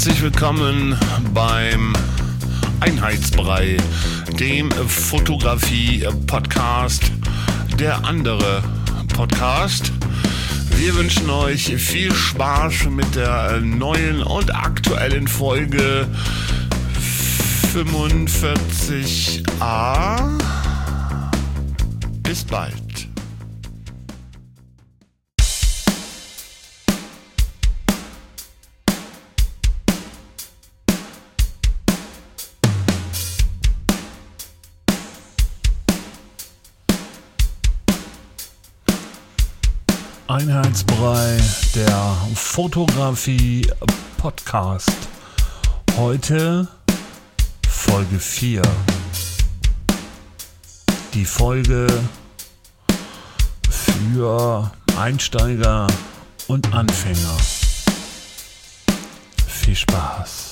Herzlich willkommen beim Einheitsbrei, dem Fotografie-Podcast, der andere Podcast. Wir wünschen euch viel Spaß mit der neuen und aktuellen Folge 45a. Bis bald. Einheitsbrei, der Fotografie-Podcast. Heute Folge 4. Die Folge für Einsteiger und Anfänger. Viel Spaß.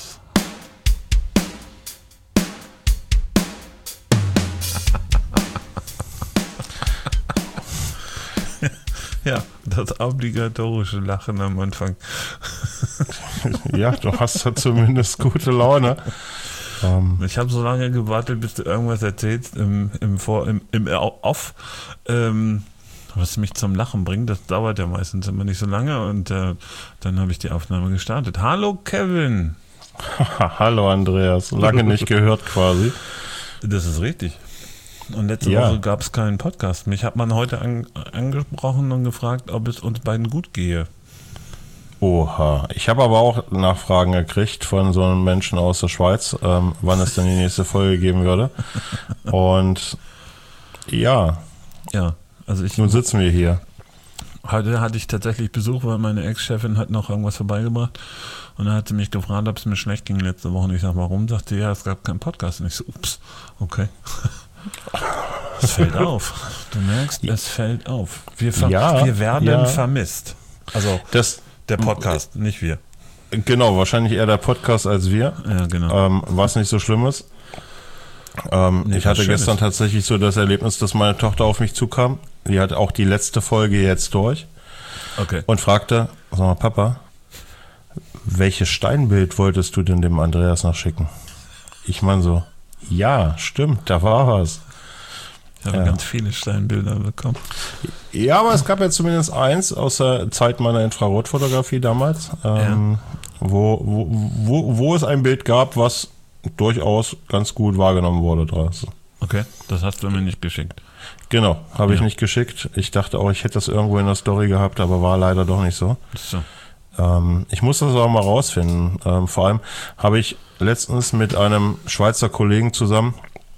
Ja, das obligatorische Lachen am Anfang. Ja, du hast ja zumindest gute Laune. Ich habe so lange gewartet, bis du irgendwas erzählst im Off, was mich zum Lachen bringt. Das dauert ja meistens immer nicht so lange und dann habe ich die Aufnahme gestartet. Hallo Kevin. Hallo Andreas, lange nicht gehört quasi. Das ist richtig. Und letzte Woche gab es keinen Podcast. Mich hat man heute angesprochen und gefragt, ob es uns beiden gut gehe. Oha, ich habe aber auch Nachfragen gekriegt von so einem Menschen aus der Schweiz, wann es denn die nächste Folge geben würde. Und ja, also nun sitzen wir hier. Heute hatte ich tatsächlich Besuch, weil meine Ex-Chefin hat noch irgendwas vorbeigebracht. Und dann hat sie mich gefragt, ob es mir schlecht ging letzte Woche. Und ich sag, warum? Sagt sie, ja, es gab keinen Podcast. Und ich so, ups, okay. Es fällt auf. Du merkst, es fällt auf. Wir werden vermisst. Also der Podcast, nicht wir. Genau, wahrscheinlich eher der Podcast als wir. Ja, genau. Was nicht so schlimm ist. Ich hatte gestern tatsächlich so das Erlebnis, dass meine Tochter auf mich zukam. Die hat auch die letzte Folge jetzt durch. Okay. Und fragte, sag mal, Papa, welches Steinbild wolltest du denn dem Andreas noch schicken? Ich meine so, ja, stimmt, da war was. Ich habe ganz viele Steinbilder bekommen. Ja, aber es gab ja zumindest eins aus der Zeit meiner Infrarotfotografie damals, wo es ein Bild gab, was durchaus ganz gut wahrgenommen wurde draußen. Okay, das hast du mir nicht geschickt. Genau, habe ich nicht geschickt. Ich dachte auch, ich hätte das irgendwo in der Story gehabt, aber war leider doch nicht so. So. Ich muss das auch mal rausfinden. Vor allem habe ich letztens mit einem Schweizer Kollegen zusammen,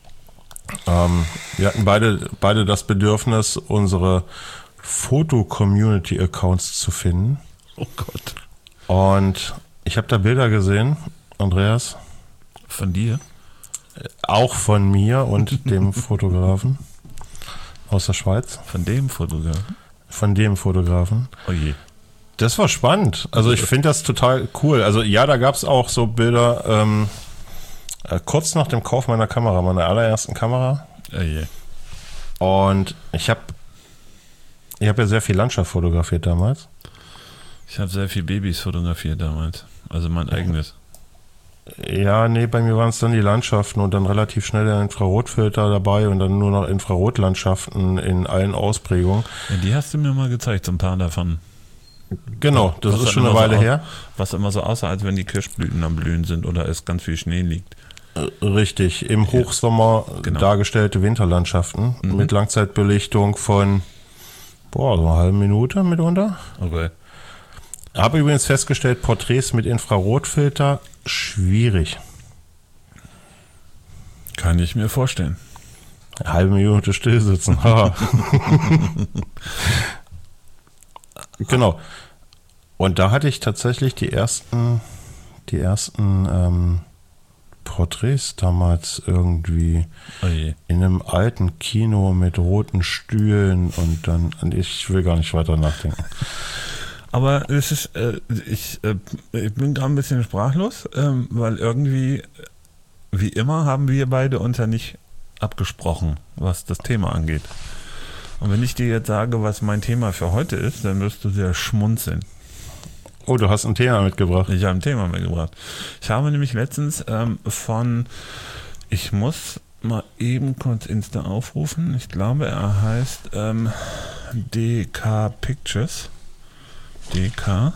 wir hatten beide das Bedürfnis, unsere Foto-Community-Accounts zu finden. Oh Gott. Und ich habe da Bilder gesehen, Andreas. Von dir? Auch von mir und dem Fotografen aus der Schweiz. Von dem Fotografen? Von dem Fotografen. Oh je. Das war spannend. Also ich finde das total cool. Also ja, da gab es auch so Bilder, kurz nach dem Kauf meiner Kamera, meiner allerersten Kamera. Oh je. Und ich habe ja sehr viel Landschaft fotografiert damals. Ich habe sehr viel Babys fotografiert damals. Also mein eigenes. Ja, nee, bei mir waren es dann die Landschaften und dann relativ schnell der Infrarotfilter dabei und dann nur noch Infrarotlandschaften in allen Ausprägungen. Ja, die hast du mir mal gezeigt, so ein paar davon. Genau, das ist schon eine Weile her. Was immer so aussah, als wenn die Kirschblüten am Blühen sind oder es ganz viel Schnee liegt. Richtig, im Hochsommer dargestellte Winterlandschaften mit Langzeitbelichtung von so einer halben Minute mitunter. Okay. Habe übrigens festgestellt, Porträts mit Infrarotfilter schwierig. Kann ich mir vorstellen. Eine halbe Minute stillsitzen. Genau. Und da hatte ich tatsächlich die ersten Porträts damals irgendwie in einem alten Kino mit roten Stühlen und dann, ich will gar nicht weiter nachdenken. Aber es ist, ich bin gerade ein bisschen sprachlos, weil irgendwie, wie immer, haben wir beide uns ja nicht abgesprochen, was das Thema angeht. Und wenn ich dir jetzt sage, was mein Thema für heute ist, dann wirst du sehr schmunzeln. Oh, du hast ein Thema mitgebracht. Ich habe ein Thema mitgebracht. Ich habe nämlich letztens ich muss mal eben kurz Insta aufrufen. Ich glaube, er heißt DK Pictures. DK.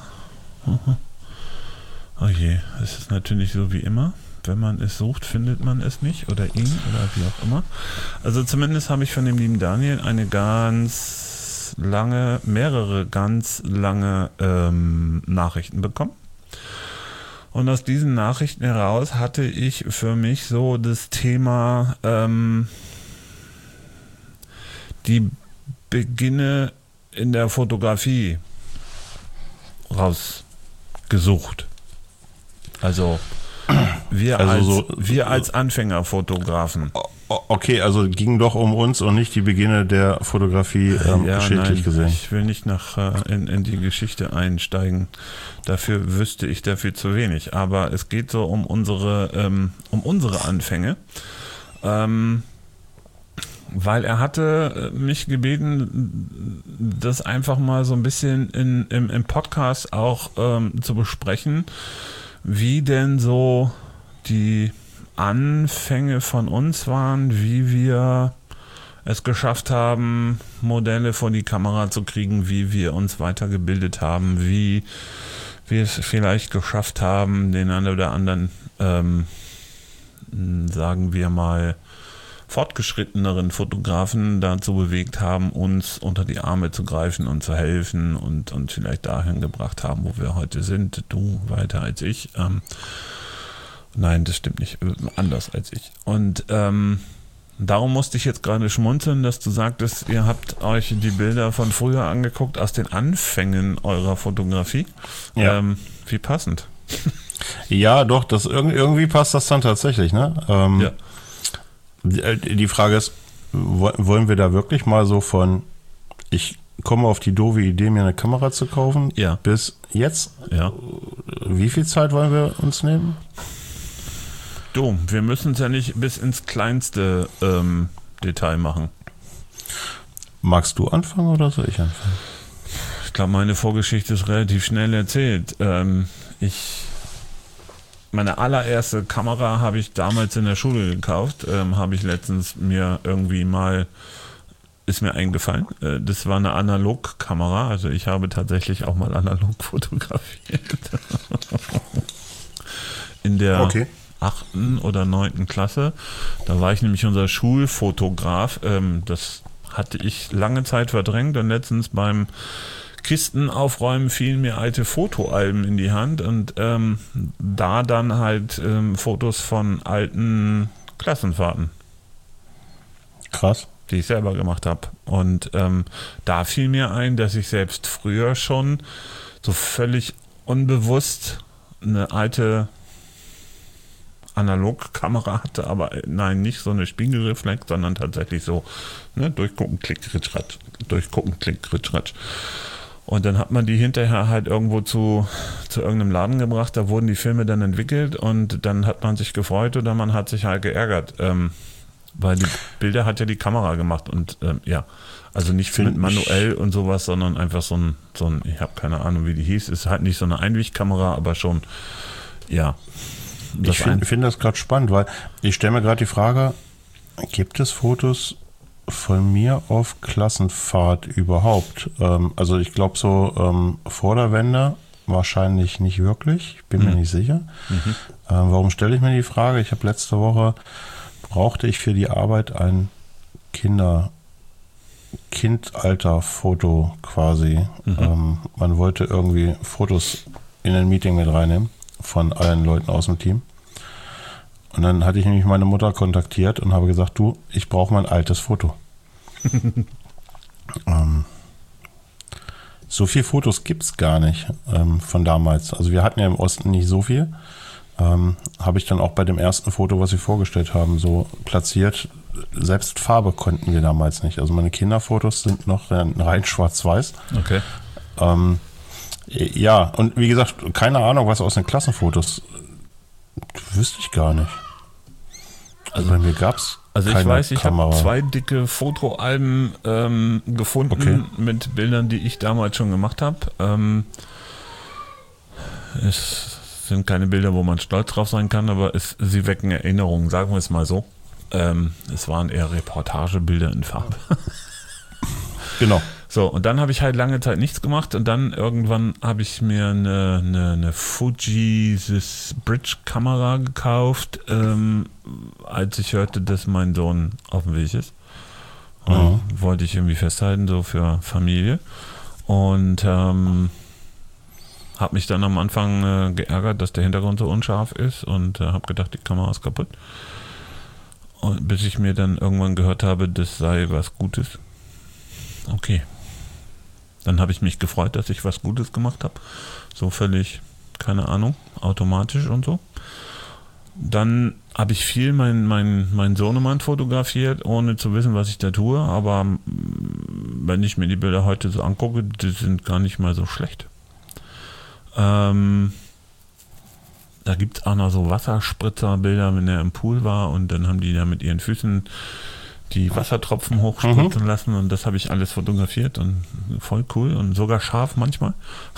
Oh je, es ist natürlich so wie immer. Wenn man es sucht, findet man es nicht. Oder ihn oder wie auch immer. Also zumindest habe ich von dem lieben Daniel mehrere ganz lange Nachrichten bekommen. Und aus diesen Nachrichten heraus hatte ich für mich so das Thema die Beginne in der Fotografie rausgesucht. Also wir als Anfängerfotografen. Okay, also ging doch um uns und nicht die Beginne der Fotografie geschichtlich gesehen. Ich will nicht in die Geschichte einsteigen. Dafür wüsste ich dafür zu wenig. Aber es geht so um unsere Anfänge. Weil er hatte mich gebeten, das einfach mal so ein bisschen im Podcast auch zu besprechen, wie denn so die Anfänge von uns waren, wie wir es geschafft haben, Modelle vor die Kamera zu kriegen, wie wir uns weitergebildet haben, wie wir es vielleicht geschafft haben, den einen oder anderen, sagen wir mal, fortgeschritteneren Fotografen dazu bewegt haben, uns unter die Arme zu greifen und zu helfen und vielleicht dahin gebracht haben, wo wir heute sind. Du weiter als ich. Nein, das stimmt nicht. Anders als ich. Und darum musste ich jetzt gerade schmunzeln, dass du sagtest, ihr habt euch die Bilder von früher angeguckt aus den Anfängen eurer Fotografie. Ja. Wie passend. Ja, doch, irgendwie passt das dann tatsächlich, ne? Ja. Die Frage ist, wollen wir da wirklich mal so von, ich komme auf die doofe Idee, mir eine Kamera zu kaufen, bis jetzt? Ja. Wie viel Zeit wollen wir uns nehmen? Du, wir müssen es ja nicht bis ins kleinste Detail machen. Magst du anfangen oder soll ich anfangen? Ich glaube, meine Vorgeschichte ist relativ schnell erzählt. Meine allererste Kamera habe ich damals in der Schule gekauft, habe ich letztens ist mir eingefallen. Das war eine Analogkamera, also ich habe tatsächlich auch mal analog fotografiert. In der 8. oder 9. Klasse, da war ich nämlich unser Schulfotograf, das hatte ich lange Zeit verdrängt und letztens beim Kisten aufräumen fielen mir alte Fotoalben in die Hand und da dann halt Fotos von alten Klassenfahrten. Krass. Die ich selber gemacht habe. Und da fiel mir ein, dass ich selbst früher schon so völlig unbewusst eine alte Analogkamera hatte, aber nein, nicht so eine Spiegelreflex, sondern tatsächlich so, ne, durchgucken, klick, ritsch, ratsch, durchgucken, klick, ritsch, ratsch. Und dann hat man die hinterher halt irgendwo zu irgendeinem Laden gebracht, da wurden die Filme dann entwickelt und dann hat man sich gefreut oder man hat sich halt geärgert, weil die Bilder hat ja die Kamera gemacht und also nicht mit manuell und sowas, sondern einfach so ein ich habe keine Ahnung, wie die hieß, ist halt nicht so eine Einwichkamera, aber schon, ja. Ich finde das gerade spannend, weil ich stelle mir gerade die Frage, gibt es Fotos von mir auf Klassenfahrt überhaupt? Also ich glaube so vor der Wende wahrscheinlich nicht wirklich, ich bin mir nicht sicher. Warum stelle ich mir die Frage? Ich habe letzte Woche, brauchte ich für die Arbeit ein Kindalter-Foto quasi. Man wollte irgendwie Fotos in ein Meeting mit reinnehmen von allen Leuten aus dem Team. Und dann hatte ich nämlich meine Mutter kontaktiert und habe gesagt, du, ich brauche mein altes Foto. So viele Fotos gibt es gar nicht von damals. Also wir hatten ja im Osten nicht so viel. Habe ich dann auch bei dem ersten Foto, was sie vorgestellt haben, so platziert. Selbst Farbe konnten wir damals nicht. Also meine Kinderfotos sind noch rein schwarz-weiß. Okay. Ja, und wie gesagt, keine Ahnung, was aus den Klassenfotos wüsste ich gar nicht. Also bei mir gab es keine ich weiß, ich Kamera. habe 2 dicke Fotoalben gefunden mit Bildern, die ich damals schon gemacht habe. Es sind keine Bilder, wo man stolz drauf sein kann, aber sie wecken Erinnerungen, sagen wir es mal so. Es waren eher Reportagebilder in Farbe. Genau. So, und dann habe ich halt lange Zeit nichts gemacht und dann irgendwann habe ich mir eine Fuji Bridge-Kamera gekauft, als ich hörte, dass mein Sohn auf dem Weg ist. Wollte ich irgendwie festhalten, so für Familie. Und habe mich dann am Anfang geärgert, dass der Hintergrund so unscharf ist und habe gedacht, die Kamera ist kaputt. Und bis ich mir dann irgendwann gehört habe, das sei was Gutes. Okay. Dann habe ich mich gefreut, dass ich was Gutes gemacht habe. So völlig, keine Ahnung, automatisch und so. Dann habe ich viel mein Sohnemann fotografiert, ohne zu wissen, was ich da tue. Aber wenn ich mir die Bilder heute so angucke, die sind gar nicht mal so schlecht. Da gibt es auch noch so Wasserspritzer-Bilder, wenn er im Pool war und dann haben die da mit ihren Füßen die Wassertropfen hochspritzen lassen und das habe ich alles fotografiert und voll cool und sogar scharf manchmal.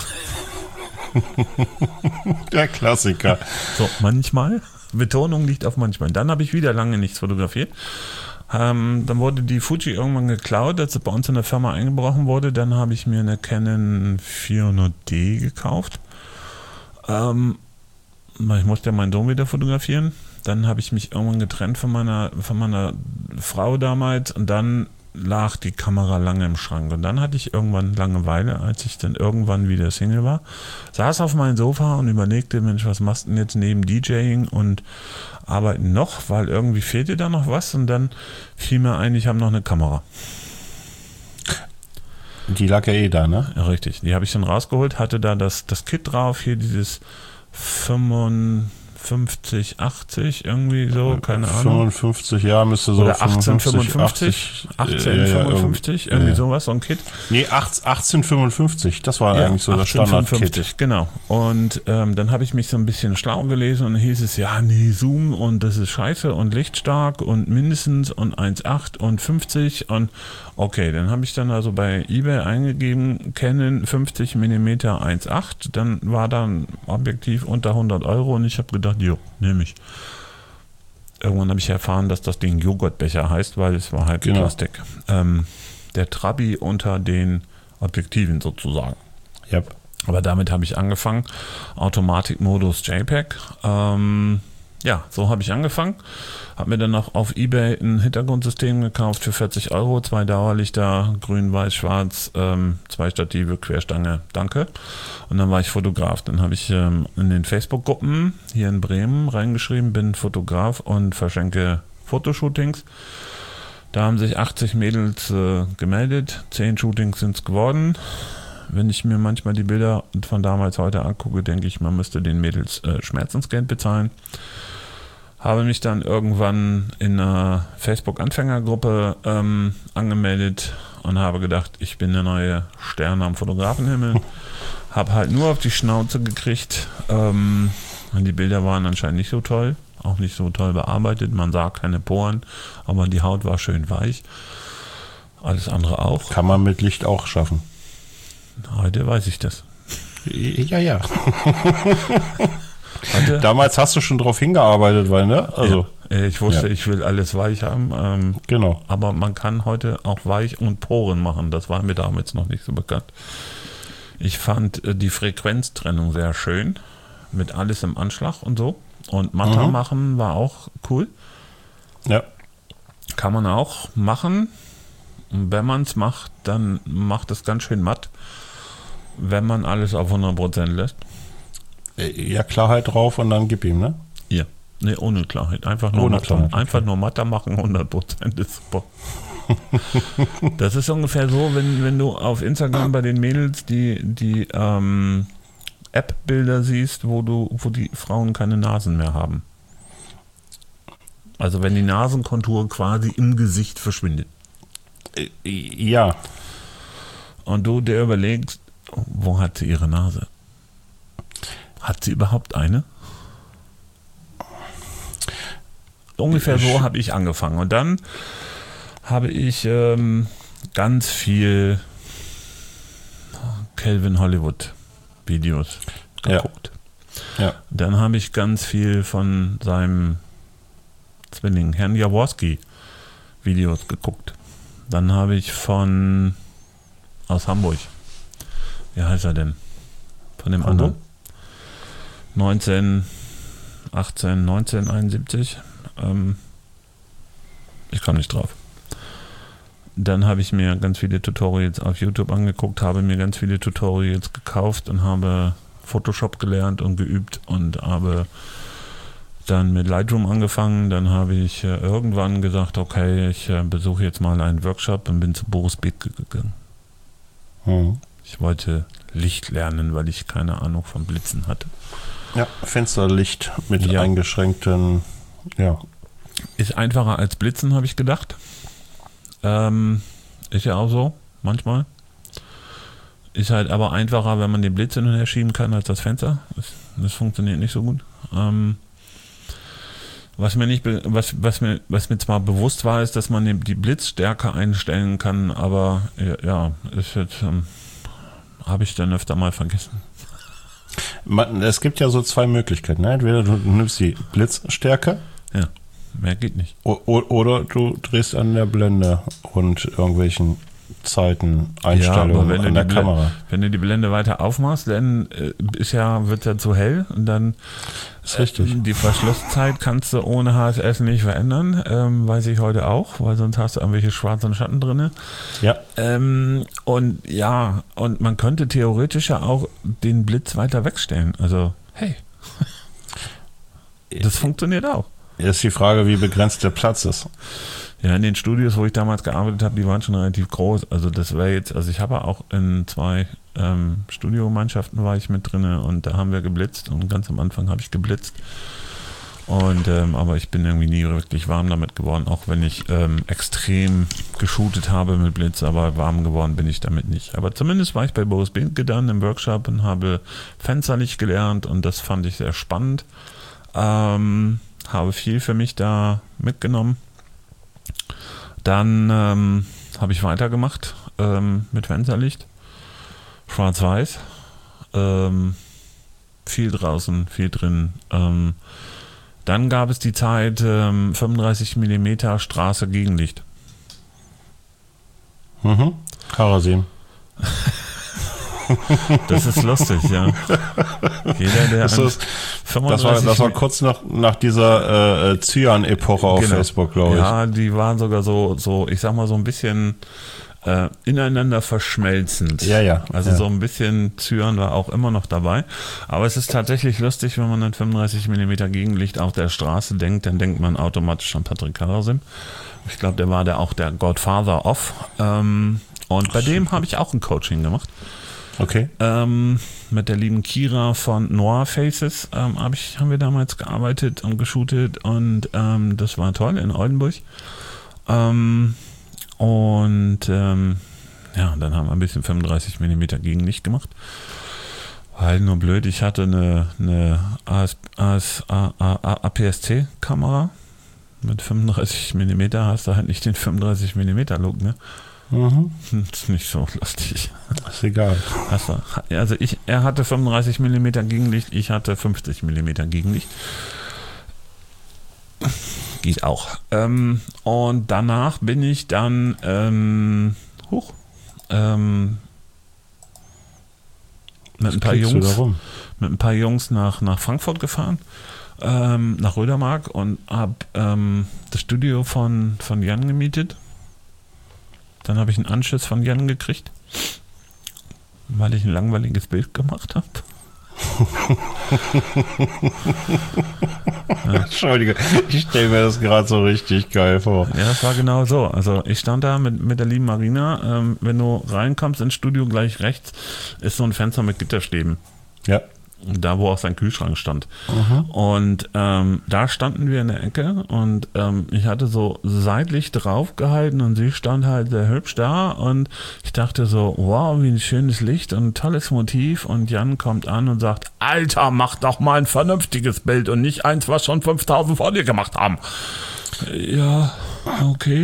Der Klassiker. So, manchmal. Betonung liegt auf manchmal. Dann habe ich wieder lange nichts fotografiert. Dann wurde die Fuji irgendwann geklaut, als es bei uns in der Firma eingebrochen wurde. Dann habe ich mir eine Canon 400D gekauft. Ich musste ja meinen Sohn wieder fotografieren. Dann habe ich mich irgendwann getrennt von meiner Frau damals und dann lag die Kamera lange im Schrank. Und dann hatte ich irgendwann Langeweile, als ich dann irgendwann wieder Single war. Saß auf meinem Sofa und überlegte, Mensch, was machst du denn jetzt neben DJing und Arbeiten noch? Weil irgendwie fehlte da noch was und dann fiel mir ein, ich habe noch eine Kamera. Die lag ja da, ne? Ja, richtig. Die habe ich dann rausgeholt, hatte da das Kit drauf, hier dieses 5580 irgendwie so, keine Ahnung. 55, ja, müsste so. Oder 1855, 1855, irgendwie sowas, so ein Kit. Nee, 1855, das war eigentlich so das Standard-Kit. Genau. Und dann habe ich mich so ein bisschen schlau gelesen und dann hieß es, ja, nee, Zoom und das ist scheiße und lichtstark und mindestens und 1,8 und 50 und okay, dann habe ich dann also bei eBay eingegeben, Canon 50 mm 1,8, dann war da ein Objektiv unter 100 Euro und ich habe gedacht, jo, nehme ich. Irgendwann habe ich erfahren, dass das Ding Joghurtbecher heißt, weil es war halt Plastik. Der Trabi unter den Objektiven sozusagen. Yep. Aber damit habe ich angefangen. Automatikmodus JPEG. Ja, so habe ich angefangen. Habe mir dann noch auf eBay ein Hintergrundsystem gekauft für 40 Euro. 2 Dauerlichter, grün, weiß, schwarz, 2 Stative, Querstange, danke. Und dann war ich Fotograf. Dann habe ich in den Facebook-Gruppen hier in Bremen reingeschrieben, bin Fotograf und verschenke Fotoshootings. Da haben sich 80 Mädels gemeldet. 10 Shootings sind es geworden. Wenn ich mir manchmal die Bilder von damals heute angucke, denke ich, man müsste den Mädels Schmerzensgeld bezahlen. Habe mich dann irgendwann in einer Facebook-Anfängergruppe angemeldet und habe gedacht, ich bin der neue Stern am Fotografenhimmel. Habe halt nur auf die Schnauze gekriegt. Und die Bilder waren anscheinend nicht so toll, auch nicht so toll bearbeitet. Man sah keine Poren, aber die Haut war schön weich. Alles andere auch. Kann man mit Licht auch schaffen. Heute weiß ich das. Ja. Damals hast du schon drauf hingearbeitet, weil, ne? Also, ja, ich wusste, ich will alles weich haben. Genau. Aber man kann heute auch weich und Poren machen. Das war mir damals noch nicht so bekannt. Ich fand die Frequenztrennung sehr schön. Mit alles im Anschlag und so. Und matter machen war auch cool. Ja. Kann man auch machen. Und wenn man es macht, dann macht es ganz schön matt. Wenn man alles auf 100% lässt. Ja, Klarheit drauf und dann gib ihm, ne? Ja. Ne, ohne Klarheit. Einfach nur matter. Klarheit. Einfach nur matter machen, 100% ist super. Das ist ungefähr so, wenn du auf Instagram bei den Mädels die App-Bilder siehst, wo die Frauen keine Nasen mehr haben. Also wenn die Nasenkontur quasi im Gesicht verschwindet. Ja. Und du dir überlegst, wo hat sie ihre Nase? Hat sie überhaupt eine? Ungefähr so habe ich angefangen. Und dann habe ich ganz viel Calvin Hollywood Videos geguckt. Ja. Dann habe ich ganz viel von seinem Zwilling, Herrn Jaworski, Videos geguckt. Dann habe ich aus Hamburg, wie heißt er denn? Von dem Hamburg? anderen. 1971. Ich komme nicht drauf. Dann habe ich mir ganz viele Tutorials auf YouTube angeguckt, habe mir ganz viele Tutorials gekauft und habe Photoshop gelernt und geübt und habe dann mit Lightroom angefangen. Dann habe ich irgendwann gesagt, okay, ich besuche jetzt mal einen Workshop und bin zu Boris Bethke gegangen. Ich wollte Licht lernen, weil ich keine Ahnung vom Blitzen hatte. Ja, Fensterlicht mit eingeschränkten, Ist einfacher als Blitzen, habe ich gedacht. Ist ja auch so, manchmal. Ist halt aber einfacher, wenn man den Blitz hin und her schieben kann, als das Fenster. Das funktioniert nicht so gut. Was mir zwar bewusst war, ist, dass man die Blitzstärke einstellen kann, aber ist jetzt, habe ich dann öfter mal vergessen. Es gibt ja so zwei Möglichkeiten. Ne? Entweder du nimmst die Blitzstärke. Ja, mehr geht nicht. Oder du drehst an der Blende und irgendwelchen Zeiten, Einstellungen an der Kamera. Wenn du die Blende weiter aufmachst, dann wird es ja zu hell und dann ist richtig. Die Verschlusszeit kannst du ohne HSS nicht verändern, weiß ich heute auch, weil sonst hast du irgendwelche schwarzen Schatten drin. Ja. Und man könnte theoretisch ja auch den Blitz weiter wegstellen. Also, hey, das funktioniert auch. Ist die Frage, wie begrenzt der Platz ist. Ja, in den Studios, wo ich damals gearbeitet habe, die waren schon relativ groß. Also das wäre jetzt, ich habe auch in 2 Studiomannschaften war ich mit drin und da haben wir geblitzt und ganz am Anfang habe ich geblitzt. Und aber ich bin irgendwie nie wirklich warm damit geworden, auch wenn ich extrem geshootet habe mit Blitz, aber warm geworden bin ich damit nicht. Aber zumindest war ich bei Boris Bethke dann im Workshop und habe Fensterlicht gelernt und das fand ich sehr spannend. Habe viel für mich da mitgenommen. Dann habe ich weitergemacht mit Fensterlicht. Schwarz-Weiß. Viel draußen, viel drin. Dann gab es die Zeit 35 mm Straße Gegenlicht. Karasim. Das ist lustig, ja. Jeder, der das war kurz nach dieser Cyan-Epoche auf Facebook, glaube ich. Ja, die waren sogar so, ich sag mal, so ein bisschen ineinander verschmelzend. Ja. Also so ein bisschen Cyan war auch immer noch dabei. Aber es ist tatsächlich lustig, wenn man an 35 mm Gegenlicht auf der Straße denkt, dann denkt man automatisch an Patrick Karasim. Ich glaube, der war auch der Godfather of. Und bei dem habe ich auch ein Coaching gemacht. Okay. Mit der lieben Kira von Noir Faces haben wir damals gearbeitet und geshootet und das war toll in Oldenburg. Dann haben wir ein bisschen 35 mm Gegenlicht gemacht. Halt nur blöd, ich hatte eine APS-C-Kamera mit 35 mm, hast du halt nicht den 35 mm Look, ne? Ist nicht so lustig. Ist egal. Also er hatte 35 mm Gegenlicht, ich hatte 50 mm Gegenlicht. Geht auch. Und danach bin ich dann mit ein paar Jungs nach Frankfurt gefahren, nach Rödermark und habe das Studio von Jan gemietet. Dann habe ich einen Anschiss von Jan gekriegt, weil ich ein langweiliges Bild gemacht habe. Entschuldige, ich stelle mir das gerade so richtig geil vor. Ja, das war genau so. Also ich stand da mit der lieben Marina. Wenn du reinkommst ins Studio, gleich rechts ist so ein Fenster mit Gitterstäben. Ja. Da, wo auch sein Kühlschrank stand. Und da standen wir in der Ecke und ich hatte so seitlich drauf gehalten und sie stand halt sehr hübsch da und ich dachte so, wow, wie ein schönes Licht und ein tolles Motiv und Jan kommt an und sagt, Alter, mach doch mal ein vernünftiges Bild und nicht eins, was schon 5000 vor dir gemacht haben. Ja, okay.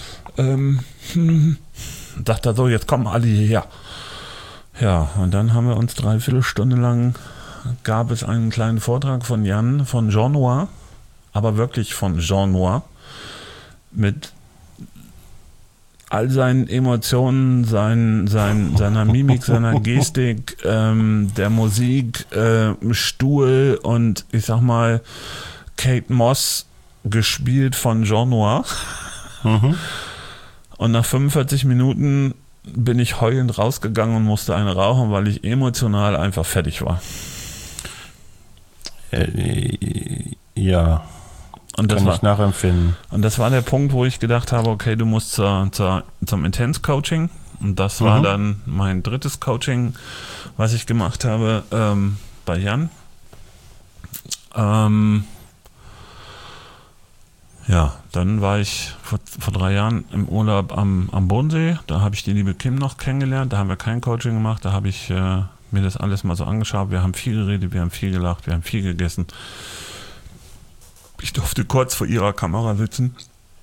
Sagt er so, jetzt kommen alle hierher. Ja, und dann haben wir uns 3/4 Stunde lang gab es einen kleinen Vortrag von Jan von Jean Noir, aber wirklich von Jean Noir, mit all seinen Emotionen, seiner Mimik, seiner Gestik, der Musik, Stuhl und ich sag mal Kate Moss, gespielt von Jean Noir. Mhm. Und nach 45 Minuten bin ich heulend rausgegangen und musste eine rauchen, weil ich emotional einfach fertig war. Ja. Und das kann ich nachempfinden. Und das war der Punkt, wo ich gedacht habe, okay, du musst zum Intense-Coaching. Und das war dann mein drittes Coaching, was ich gemacht habe bei Jan. Ja, dann war ich vor 3 Jahren im Urlaub am Bodensee. Da habe ich die liebe Kim noch kennengelernt. Da haben wir kein Coaching gemacht. Da habe ich mir das alles mal so angeschaut. Wir haben viel geredet, wir haben viel gelacht, wir haben viel gegessen. Ich durfte kurz vor ihrer Kamera sitzen.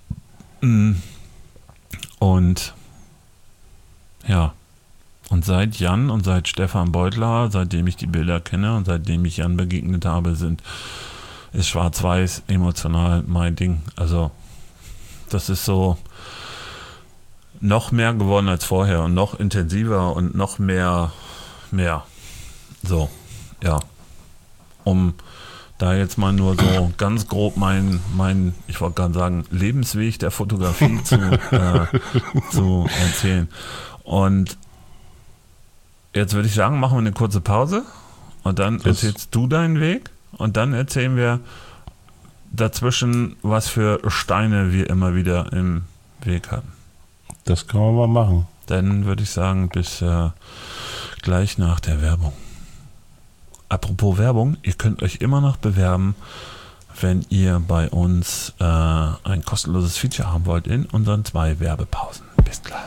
Und ja, und seit Jan und seit Stefan Beutler, seitdem ich die Bilder kenne und seitdem ich Jan begegnet habe, ist Schwarz-Weiß emotional mein Ding. Also das ist so noch mehr geworden als vorher und noch intensiver und noch mehr. So, ja. Um da jetzt mal nur so ganz grob mein ich wollte gerade sagen, Lebensweg der Fotografie zu erzählen. Und jetzt würde ich sagen, machen wir eine kurze Pause und dann erzählst du deinen Weg. Und dann erzählen wir dazwischen, was für Steine wir immer wieder im Weg hatten. Das können wir mal machen. Dann würde ich sagen, bis gleich nach der Werbung. Apropos Werbung, ihr könnt euch immer noch bewerben, wenn ihr bei uns ein kostenloses Feature haben wollt in unseren 2 Werbepausen. Bis gleich.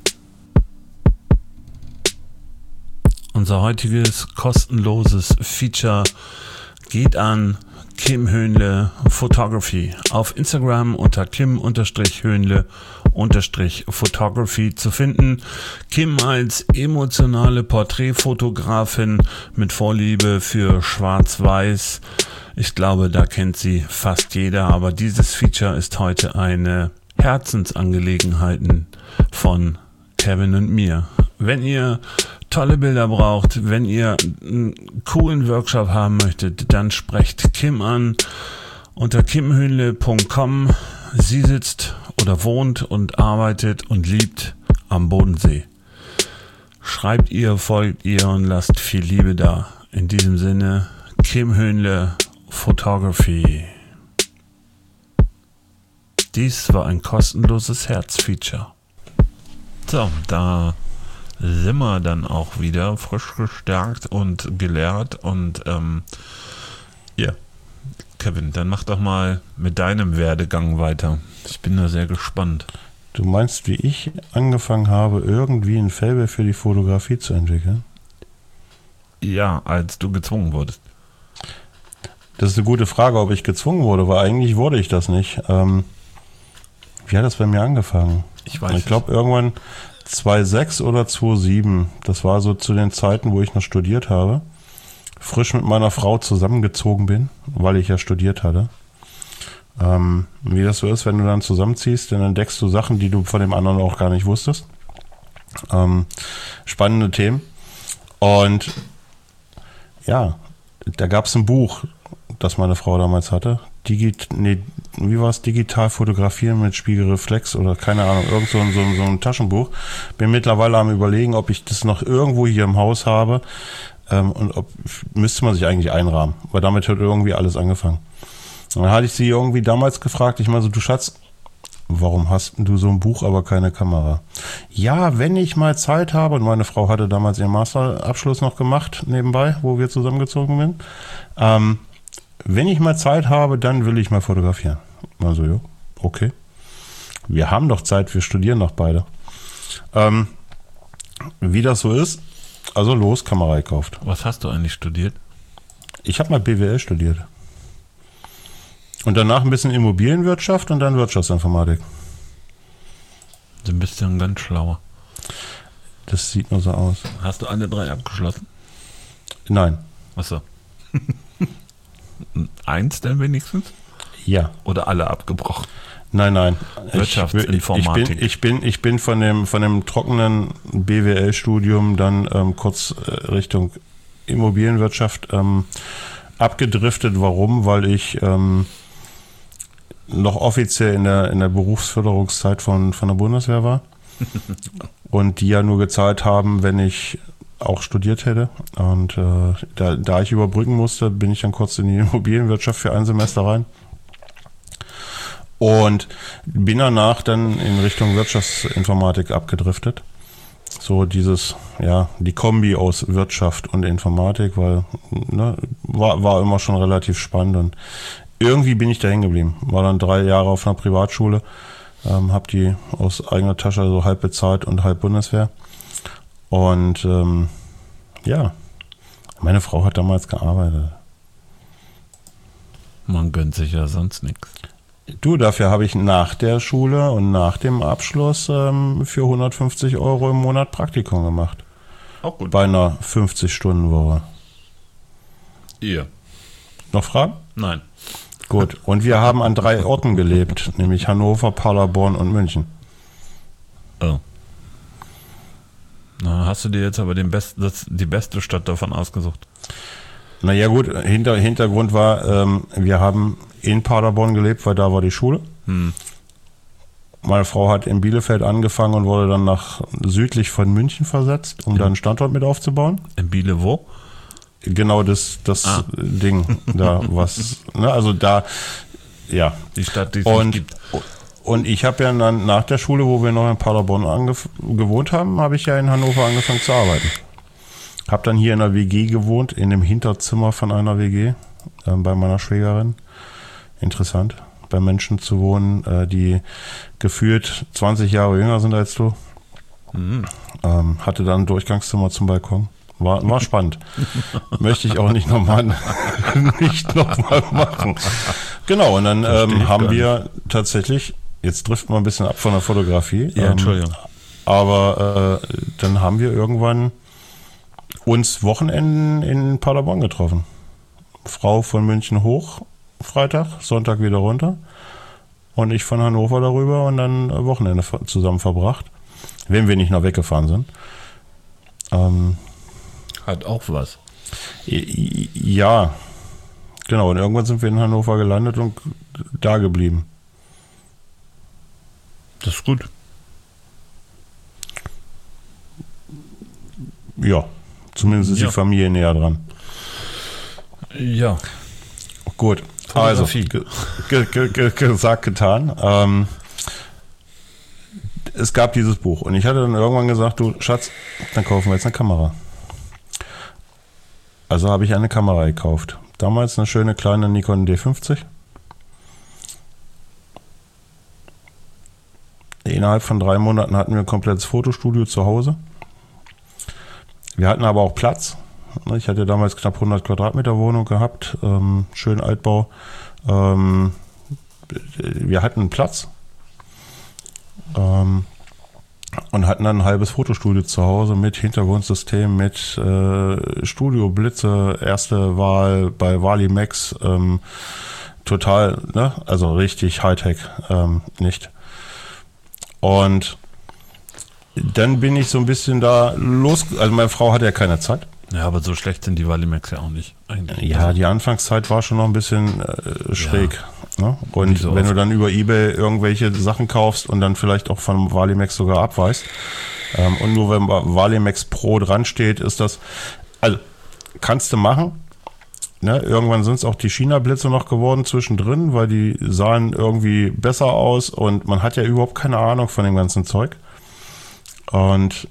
Unser heutiges kostenloses Feature geht an Kim Höhnle Photography. Auf Instagram unter Kim-Höhnle-Photography zu finden. Kim als emotionale Porträtfotografin mit Vorliebe für Schwarz-Weiß. Ich glaube, da kennt sie fast jeder, aber dieses Feature ist heute eine Herzensangelegenheit von Kevin und mir. Wenn ihr tolle Bilder braucht, wenn ihr einen coolen Workshop haben möchtet, dann sprecht Kim an unter kimhöhnle.com. Sie sitzt oder wohnt und arbeitet und liebt am Bodensee. Schreibt ihr, folgt ihr und lasst viel Liebe da. In diesem Sinne, Kim Höhnle Photography. Dies war ein kostenloses Herzfeature. So, da sind wir dann auch wieder frisch gestärkt und gelehrt und ja, Kevin, dann mach doch mal mit deinem Werdegang weiter. Ich bin da sehr gespannt. Du meinst, wie ich angefangen habe, irgendwie ein Faible für die Fotografie zu entwickeln? Ja, als du gezwungen wurdest. Das ist eine gute Frage, ob ich gezwungen wurde, weil eigentlich wurde ich das nicht. Wie hat das bei mir angefangen? Ich weiß nicht. Ich glaube irgendwann 2006 oder 2007, das war so zu den Zeiten, wo ich noch studiert habe, frisch mit meiner Frau zusammengezogen bin, weil ich ja studiert hatte. Wie das so ist, wenn du dann zusammenziehst, dann entdeckst du Sachen, die du von dem anderen auch gar nicht wusstest. Spannende Themen. Und ja, da gab es ein Buch, das meine Frau damals hatte. Digital fotografieren mit Spiegelreflex oder keine Ahnung, irgend so ein Taschenbuch. Bin mittlerweile am Überlegen, ob ich das noch irgendwo hier im Haus habe und müsste man sich eigentlich einrahmen, weil damit hat irgendwie alles angefangen. Und dann hatte ich sie irgendwie damals gefragt, ich meine so, du Schatz, warum hast du so ein Buch, aber keine Kamera? Ja, wenn ich mal Zeit habe, und meine Frau hatte damals ihren Masterabschluss noch gemacht, nebenbei, wo wir zusammengezogen sind, wenn ich mal Zeit habe, dann will ich mal fotografieren. Also ja, okay. Wir haben doch Zeit, wir studieren doch beide. Wie das so ist, also los, Kamera gekauft. Was hast du eigentlich studiert? Ich habe mal BWL studiert. Und danach ein bisschen Immobilienwirtschaft und dann Wirtschaftsinformatik. Du bist ja ein ganz schlauer. Das sieht nur so aus. Hast du alle 3 abgeschlossen? Nein. Achso. Eins denn wenigstens? Ja. Oder alle abgebrochen? Nein. Wirtschaftsinformatik. Ich bin von dem trockenen BWL-Studium dann kurz Richtung Immobilienwirtschaft abgedriftet. Warum? Weil ich noch offiziell in der Berufsförderungszeit von der Bundeswehr war und die ja nur gezahlt haben, wenn ich auch studiert hätte. Und da ich überbrücken musste, bin ich dann kurz in die Immobilienwirtschaft für ein Semester rein. Und bin danach dann in Richtung Wirtschaftsinformatik abgedriftet. So die Kombi aus Wirtschaft und Informatik, weil war immer schon relativ spannend und irgendwie bin ich da hängen geblieben. War dann 3 Jahre auf einer Privatschule, habe die aus eigener Tasche so halb bezahlt und halb Bundeswehr. Und meine Frau hat damals gearbeitet. Man gönnt sich ja sonst nichts. Du, dafür habe ich nach der Schule und nach dem Abschluss für 150 € im Monat Praktikum gemacht. Auch gut. Bei einer 50-Stunden-Woche. Ihr? Noch Fragen? Nein. Gut. Und wir haben an 3 Orten gelebt, nämlich Hannover, Paderborn und München. Oh. Na, hast du dir jetzt aber die beste Stadt davon ausgesucht? Naja gut, Hintergrund war, wir haben in Paderborn gelebt, weil da war die Schule. Meine Frau hat in Bielefeld angefangen und wurde dann nach südlich von München versetzt, um da einen Standort mit aufzubauen. In Biele wo? Genau das Ding da, was, also da, ja. Die Stadt, die es nicht gibt. Und ich habe ja dann nach der Schule, wo wir noch in Paderborn gewohnt haben, habe ich ja in Hannover angefangen zu arbeiten. Habe dann hier in einer WG gewohnt, in dem Hinterzimmer von einer WG, bei meiner Schwägerin. Interessant, bei Menschen zu wohnen, die gefühlt 20 Jahre jünger sind als du. Hatte dann ein Durchgangszimmer zum Balkon. War spannend. Möchte ich auch nicht nochmal machen. Genau, und dann haben wir tatsächlich, jetzt driften wir ein bisschen ab von der Fotografie. Ja, Entschuldigung. Aber dann haben wir irgendwann uns Wochenenden in Paderborn getroffen. Frau von München hoch, Freitag, Sonntag wieder runter. Und ich von Hannover darüber und dann Wochenende zusammen verbracht. Wenn wir nicht noch weggefahren sind. Hat auch was. Ja, genau. Und irgendwann sind wir in Hannover gelandet und da geblieben. Das ist gut. Ja, zumindest ist die Familie näher dran. Ja. Gut, also gesagt, getan. Es gab dieses Buch und ich hatte dann irgendwann gesagt, du Schatz, dann kaufen wir jetzt eine Kamera. Also habe ich eine Kamera gekauft. Damals eine schöne kleine Nikon D50. Innerhalb von 3 Monaten hatten wir ein komplettes Fotostudio zu Hause. Wir hatten aber auch Platz. Ich hatte damals knapp 100 Quadratmeter Wohnung gehabt. Schön Altbau. Wir hatten Platz. Und hatten dann ein halbes Fotostudio zu Hause mit Hintergrundsystem, mit Studio Blitze, erste Wahl bei Valimax, total, ne? Also richtig Hightech, nicht. Und dann bin ich so ein bisschen da also meine Frau hatte ja keine Zeit. Ja, aber so schlecht sind die Valimax ja auch nicht. Eigentlich. Ja, die Anfangszeit war schon noch ein bisschen schräg. Ja. Ne? Und so wenn du dann über eBay irgendwelche Sachen kaufst und dann vielleicht auch von Valimax sogar abweist und nur wenn Valimax Pro dran steht, ist das, also kannst du machen. Ne? Irgendwann sind es auch die China-Blitze noch geworden zwischendrin, weil die sahen irgendwie besser aus und man hat ja überhaupt keine Ahnung von dem ganzen Zeug. Und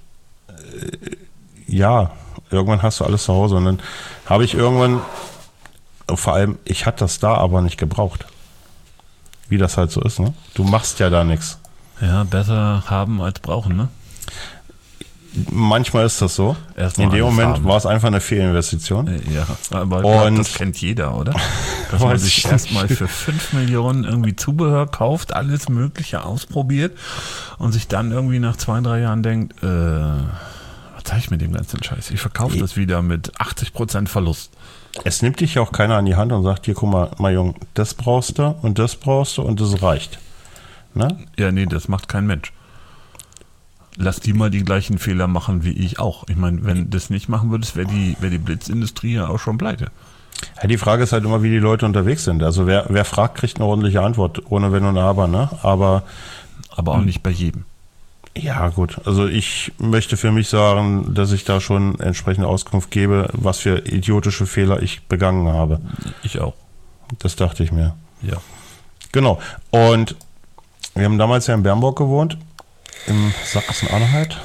ja, irgendwann hast du alles zu Hause und dann habe ich irgendwann, vor allem, ich hatte das da aber nicht gebraucht. Wie das halt so ist, ne? Du machst ja da nichts. Ja, besser haben als brauchen, ne? Manchmal ist das so. In dem Moment war es einfach eine Fehlinvestition. Ja, aber das kennt jeder, oder? Dass man sich erstmal für 5 Millionen irgendwie Zubehör kauft, alles Mögliche ausprobiert und sich dann irgendwie nach 2, 3 Jahren denkt, was soll ich mit dem ganzen Scheiß? Ich verkaufe das wieder mit 80% Verlust. Es nimmt dich ja auch keiner an die Hand und sagt, hier, guck mal, mein Junge, das brauchst du und das reicht. Ne? Ja, nee, das macht kein Mensch. Lass die mal die gleichen Fehler machen wie ich auch. Ich meine, wenn du das nicht machen würdest, wäre die Blitzindustrie ja auch schon pleite. Ja, die Frage ist halt immer, wie die Leute unterwegs sind. Also wer fragt, kriegt eine ordentliche Antwort, ohne Wenn und Aber, ne? Aber auch nicht bei jedem. Ja, gut. Also ich möchte für mich sagen, dass ich da schon entsprechende Auskunft gebe, was für idiotische Fehler ich begangen habe. Ich auch. Das dachte ich mir. Ja. Genau. Und wir haben damals ja in Bernburg gewohnt, im Sachsen-Anhalt.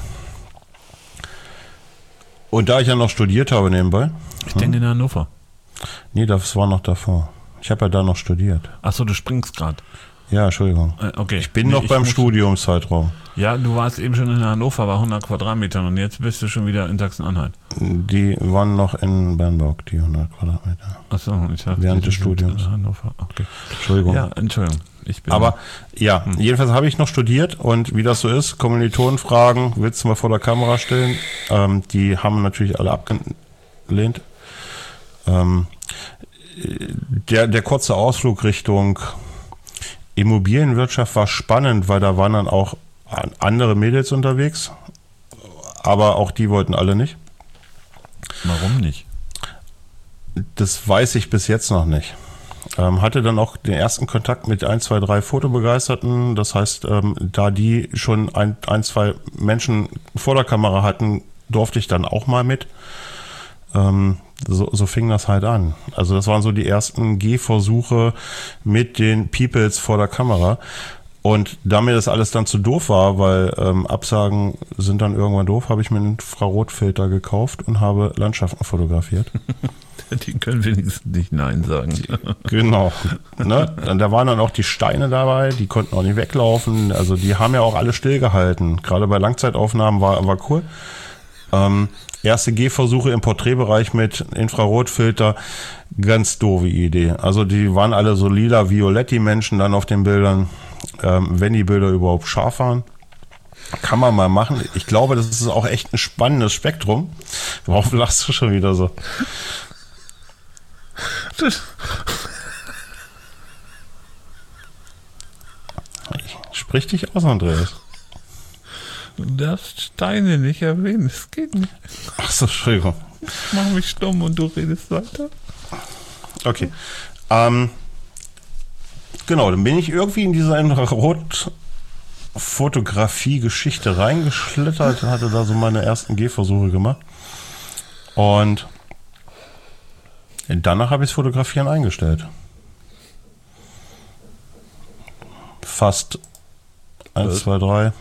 Und da ich ja noch studiert habe nebenbei. Ich denke in Hannover. Nee, das war noch davor. Ich habe ja da noch studiert. Achso, du springst gerade. Ja, Entschuldigung. Okay. Ich bin noch beim Studiumszeitraum. Ja, du warst eben schon in Hannover bei 100 Quadratmetern und jetzt bist du schon wieder in Sachsen-Anhalt. Die waren noch in Bernburg, die 100 Quadratmeter. Achso, ich dachte, während des Studiums. In Hannover. Okay. Entschuldigung. Ja, Entschuldigung. Aber ja, jedenfalls habe ich noch studiert und wie das so ist, Kommilitonen fragen, willst du mal vor der Kamera stellen? Die haben natürlich alle abgelehnt. Der kurze Ausflug Richtung Immobilienwirtschaft war spannend, weil da waren dann auch andere Mädels unterwegs, aber auch die wollten alle nicht. Warum nicht? Das weiß ich bis jetzt noch nicht. Hatte dann auch den ersten Kontakt mit 1, 2, 3 Fotobegeisterten. Das heißt, da die schon ein, zwei Menschen vor der Kamera hatten, durfte ich dann auch mal mit. So fing das halt an. Also das waren so die ersten Gehversuche mit den Peoples vor der Kamera. Und da mir das alles dann zu doof war, weil Absagen sind dann irgendwann doof, habe ich mir einen Infrarotfilter gekauft und habe Landschaften fotografiert. Die können wenigstens nicht Nein sagen. Genau. Ne? Da waren dann auch die Steine dabei, die konnten auch nicht weglaufen. Also die haben ja auch alle stillgehalten. Gerade bei Langzeitaufnahmen war cool. Erste Gehversuche im Porträtbereich mit Infrarotfilter, ganz doofe Idee. Also die waren alle so lila-violett, die Menschen dann auf den Bildern, wenn die Bilder überhaupt scharf waren. Kann man mal machen. Ich glaube, das ist auch echt ein spannendes Spektrum. Warum lachst du schon wieder so? Sprich dich aus, Andreas. Du darfst Steine nicht erwähnen, das geht nicht. Ach so, Entschuldigung. Ich mach mich stumm und du redest weiter. Okay. Genau, dann bin ich irgendwie in diese Infrarot-Fotografie-Geschichte reingeschlittert, hatte da so meine ersten Gehversuche gemacht. Und danach habe ich das Fotografieren eingestellt. Fast 1, 2, 3,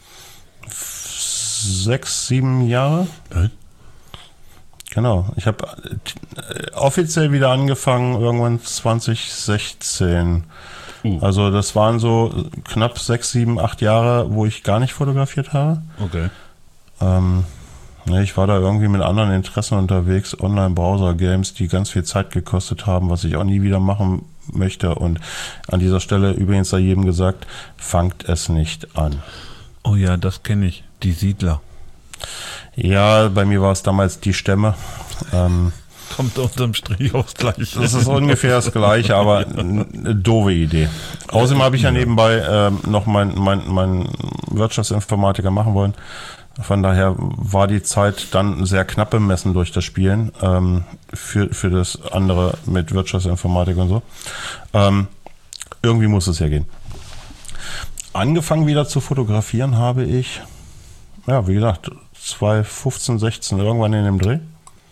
6, 7 Jahre. Genau. Ich habe offiziell wieder angefangen irgendwann 2016. Also das waren so knapp 6, 7, 8 Jahre, wo ich gar nicht fotografiert habe. Okay. Ich war da irgendwie mit anderen Interessen unterwegs, Online-Browser-Games, die ganz viel Zeit gekostet haben, was ich auch nie wieder machen möchte. Und an dieser Stelle übrigens sei jedem gesagt, fangt es nicht an. Oh ja, das kenne ich. Die Siedler. Ja, bei mir war es damals die Stämme. Kommt unterm Strich aufs Gleiche. Das ist ungefähr das Gleiche, aber eine doofe Idee. Außerdem habe ich ja nebenbei noch mein Wirtschaftsinformatiker machen wollen. Von daher war die Zeit dann sehr knapp bemessen durch das Spielen für das andere mit Wirtschaftsinformatik und so. Irgendwie muss es ja gehen. Angefangen wieder zu fotografieren habe ich, ja, wie gesagt, 2015, 16, irgendwann in dem Dreh.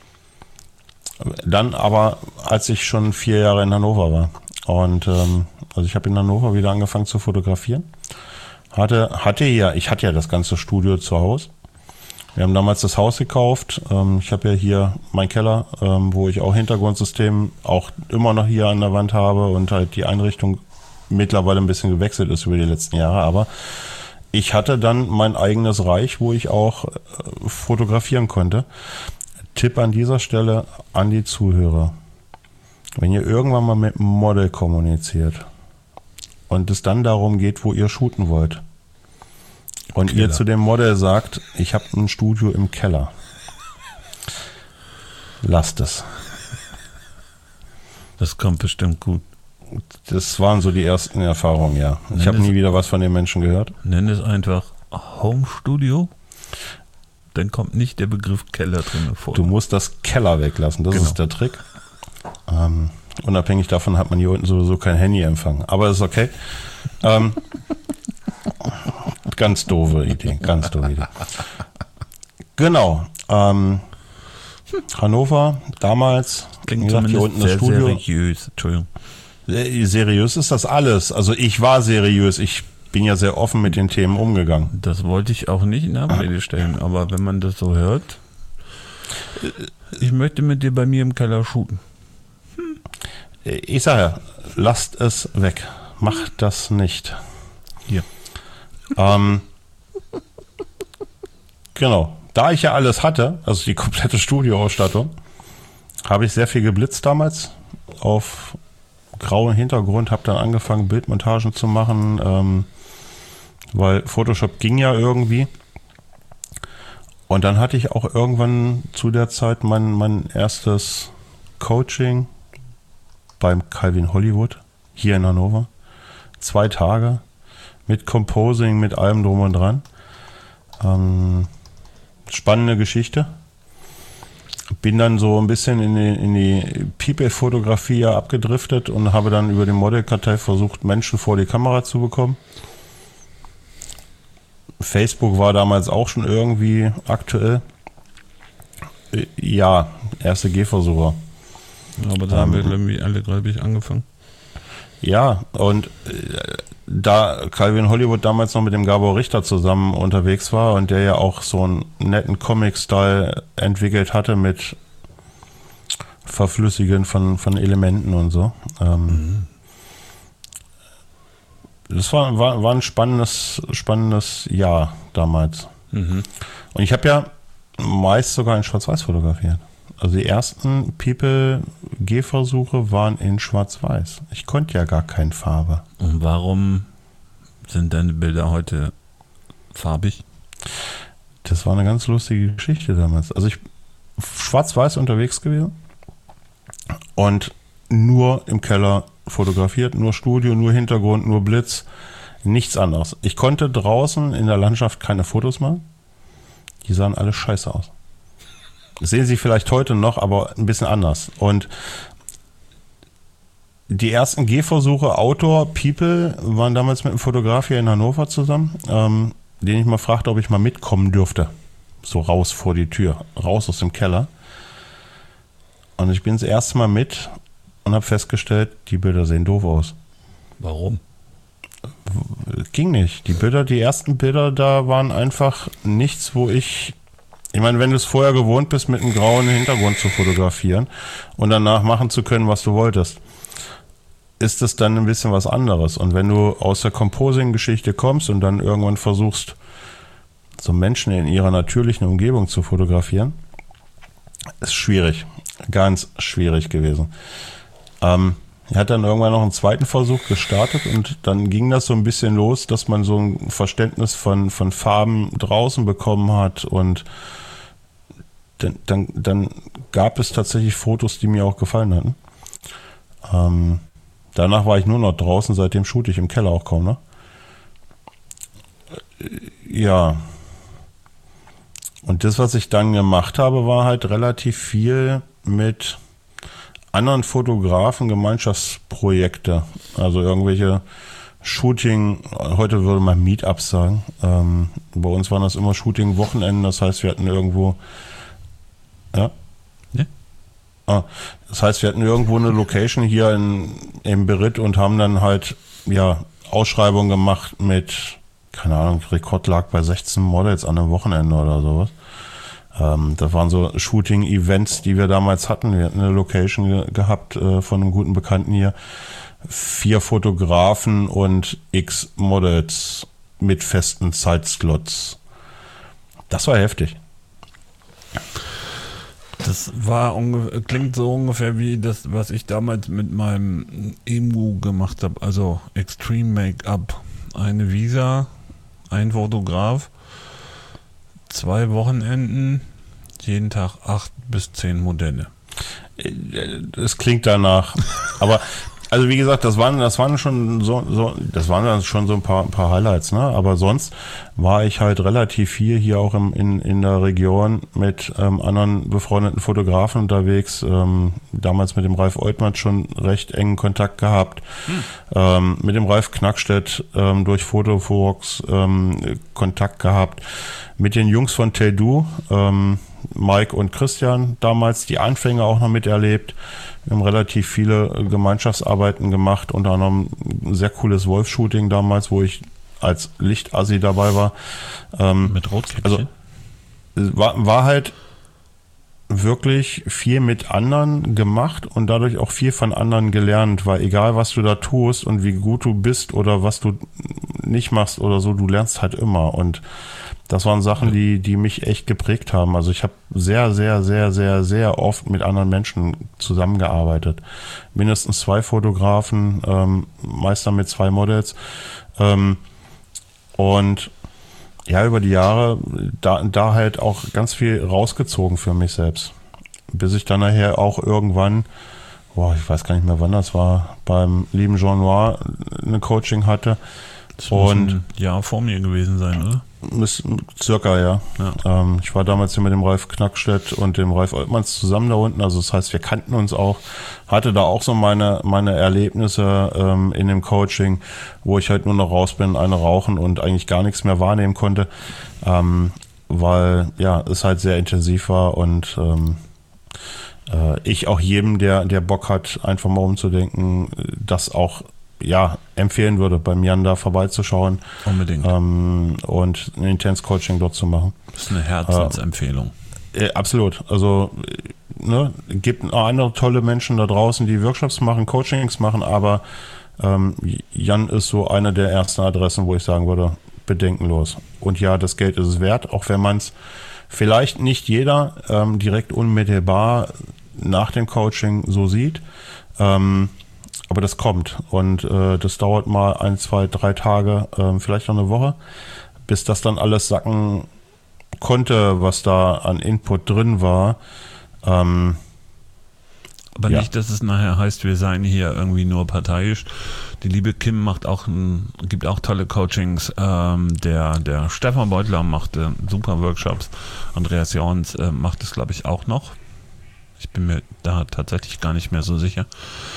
Dann aber, als ich schon 4 Jahre in Hannover war. Und also ich habe in Hannover wieder angefangen zu fotografieren. Ich hatte ja das ganze Studio zu Hause. Wir haben damals das Haus gekauft. Ich habe ja hier meinen Keller, wo ich auch Hintergrundsystem auch immer noch hier an der Wand habe und halt die Einrichtung mittlerweile ein bisschen gewechselt ist über die letzten Jahre. Aber ich hatte dann mein eigenes Reich, wo ich auch fotografieren konnte. Tipp an dieser Stelle an die Zuhörer. Wenn ihr irgendwann mal mit einem Model kommuniziert und es dann darum geht, wo ihr shooten wollt und ihr zu dem Model sagt, ich habe ein Studio im Keller, Lasst es. Das kommt bestimmt gut. Das waren so die ersten Erfahrungen, ja. Ich habe nie wieder was von den Menschen gehört. Nenn es einfach Home Studio. Dann kommt nicht der Begriff Keller drin vor. Du musst das Keller weglassen, das Genau. ist der Trick. Unabhängig davon hat man hier unten sowieso kein Handyempfang. Aber ist okay. Ganz doofe Idee, ganz doofe Idee. Genau. Hannover, damals, Klingt wie gesagt, hier unten das sehr Studio. seriös. Entschuldigung. Seriös ist das alles. Also ich war seriös. Ich bin ja sehr offen mit den Themen umgegangen. Das wollte ich auch nicht in Abrede stellen, aber wenn man das so hört, ich möchte mit dir bei mir im Keller shooten. Ich sage ja, lasst es weg. Macht das nicht. Hier. Genau. Da ich ja alles hatte, also die komplette Studioausstattung, habe ich sehr viel geblitzt damals auf grauen Hintergrund, habe dann angefangen, Bildmontagen zu machen, weil Photoshop ging ja irgendwie. Und dann hatte ich auch irgendwann zu der Zeit mein erstes Coaching beim Calvin Hollywood hier in Hannover. 2 Tage mit Composing, mit allem drum und dran. Spannende Geschichte. Bin dann so ein bisschen in die People-Fotografie ja abgedriftet und habe dann über den Modelkartell versucht, Menschen vor die Kamera zu bekommen. Facebook war damals auch schon irgendwie aktuell. Ja, erste Gehversuche. Aber da haben wir irgendwie alle, glaube ich, angefangen. Ja, und da Calvin Hollywood damals noch mit dem Gabor Richter zusammen unterwegs war und der ja auch so einen netten Comic-Style entwickelt hatte mit Verflüssigen von Elementen und so. Das war ein spannendes Jahr damals. Und ich habe ja meist sogar in Schwarz-Weiß fotografiert. Also die ersten People-Gehversuche waren in Schwarz-Weiß. Ich konnte ja gar keine Farbe. Und warum sind deine Bilder heute farbig? Das war eine ganz lustige Geschichte damals. Also ich Schwarz-Weiß unterwegs gewesen und nur im Keller fotografiert, nur Studio, nur Hintergrund, nur Blitz, nichts anderes. Ich konnte draußen in der Landschaft keine Fotos machen. Die sahen alle scheiße aus. Das sehen Sie vielleicht heute noch, aber ein bisschen anders. Und die ersten Gehversuche Outdoor People waren damals mit einem Fotograf hier in Hannover zusammen, den ich mal fragte, ob ich mal mitkommen dürfte. So raus vor die Tür, raus aus dem Keller. Und ich bin das erste Mal mit und habe festgestellt, die Bilder sehen doof aus. Warum? Ging nicht. Die ersten Bilder da waren einfach nichts, wo ich meine, wenn du es vorher gewohnt bist, mit einem grauen Hintergrund zu fotografieren und danach machen zu können, was du wolltest, ist es dann ein bisschen was anderes. Und wenn du aus der Composing-Geschichte kommst und dann irgendwann versuchst, so Menschen in ihrer natürlichen Umgebung zu fotografieren, ist schwierig. Ganz schwierig gewesen. Er hat dann irgendwann noch einen zweiten Versuch gestartet und dann ging das so ein bisschen los, dass man so ein Verständnis von Farben draußen bekommen hat und dann gab es tatsächlich Fotos, die mir auch gefallen hatten. Danach war ich nur noch draußen, seitdem shoote ich im Keller auch kaum, ne? Ja. Und das, was ich dann gemacht habe, war halt relativ viel mit anderen Fotografen, Gemeinschaftsprojekte, also irgendwelche Shooting, heute würde man Meetups sagen. Bei uns waren das immer Shooting-Wochenenden, das heißt, wir hatten irgendwo das heißt, wir hatten irgendwo eine Location hier in Beritt und haben dann halt Ausschreibungen gemacht mit, keine Ahnung, Rekord lag bei 16 Models an einem Wochenende oder sowas. Das waren so Shooting-Events, die wir damals hatten. Wir hatten eine Location gehabt von einem guten Bekannten hier. 4 Fotografen und X Models mit festen Zeitslots. Das war heftig. Das war klingt so ungefähr wie das, was ich damals mit meinem Emu gemacht habe. Also Extreme Make-up. Eine Visa, ein Fotograf, 2 Wochenenden, Jeden Tag 8 bis 10 Modelle. Es klingt danach. Aber also wie gesagt, das waren dann schon so ein paar Highlights, ne? Aber sonst war ich halt relativ viel hier auch in der Region mit anderen befreundeten Fotografen unterwegs. Damals mit dem Ralf Oltmann schon recht engen Kontakt gehabt. Mit dem Ralf Knackstedt durch Fotofox Kontakt gehabt. Mit den Jungs von Taydu, Mike und Christian damals, die Anfänge auch noch miterlebt. Wir haben relativ viele Gemeinschaftsarbeiten gemacht, unter anderem ein sehr cooles Wolf-Shooting damals, wo ich als Lichtassi dabei war. Mit Rotkäppchen? Also war halt wirklich viel mit anderen gemacht und dadurch auch viel von anderen gelernt, weil egal was du da tust und wie gut du bist oder was du nicht machst oder so, du lernst halt immer. Und das waren Sachen, die mich echt geprägt haben. Also ich habe sehr, sehr, sehr, sehr, sehr oft mit anderen Menschen zusammengearbeitet. Mindestens 2 Fotografen, meist dann mit 2 Models. Und ja, über die Jahre da halt auch ganz viel rausgezogen für mich selbst. Bis ich dann nachher auch irgendwann, ich weiß gar nicht mehr wann das war, beim lieben Jean Noir eine Coaching hatte. Das muss ein Jahr vor mir gewesen sein, oder? Circa, ja. Ich war damals hier mit dem Ralf Knackstedt und dem Ralf Oltmanns zusammen da unten. Also das heißt, wir kannten uns auch. Hatte da auch so meine Erlebnisse in dem Coaching, wo ich halt nur noch raus bin, eine rauchen und eigentlich gar nichts mehr wahrnehmen konnte. Weil, ja, es halt sehr intensiv war und ich auch jedem, der Bock hat, einfach mal umzudenken, das auch empfehlen würde, beim Jan da vorbeizuschauen. Unbedingt. Und ein Intense-Coaching dort zu machen. Das ist eine Herzensempfehlung. Absolut. Also gibt auch andere tolle Menschen da draußen, die Workshops machen, Coachings machen, aber Jan ist so eine der ersten Adressen, wo ich sagen würde, bedenkenlos. Und ja, das Geld ist es wert, auch wenn man es vielleicht nicht jeder direkt unmittelbar nach dem Coaching so sieht. Aber das kommt und das dauert mal 1, 2, 3 Tage, vielleicht noch eine Woche, bis das dann alles sacken konnte, was da an Input drin war. Aber nicht, dass es nachher heißt, wir seien hier irgendwie nur parteiisch. Die liebe Kim gibt auch tolle Coachings. Der Stefan Beutler macht super Workshops. Andreas Jorns macht es, glaube ich, auch noch. Ich bin mir da tatsächlich gar nicht mehr so sicher.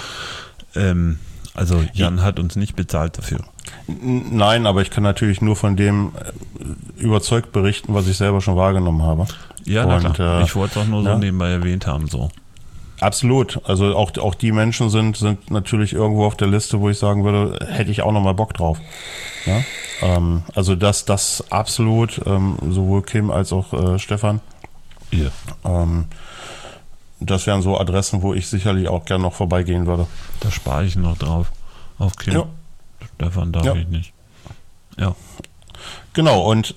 Also Jan hat uns nicht bezahlt dafür. Nein, aber ich kann natürlich nur von dem überzeugt berichten, was ich selber schon wahrgenommen habe. Ja, na klar. Ich wollte es auch nur so nebenbei erwähnt haben. So. Absolut. Also auch die Menschen sind natürlich irgendwo auf der Liste, wo ich sagen würde, hätte ich auch noch mal Bock drauf. Ja? Also das absolut, sowohl Kim als auch Stefan. Ja. Das wären so Adressen, wo ich sicherlich auch gerne noch vorbeigehen würde. Da spare ich noch drauf. Auf Kim. Ja. Stefan darf ich nicht. Ja. Genau, und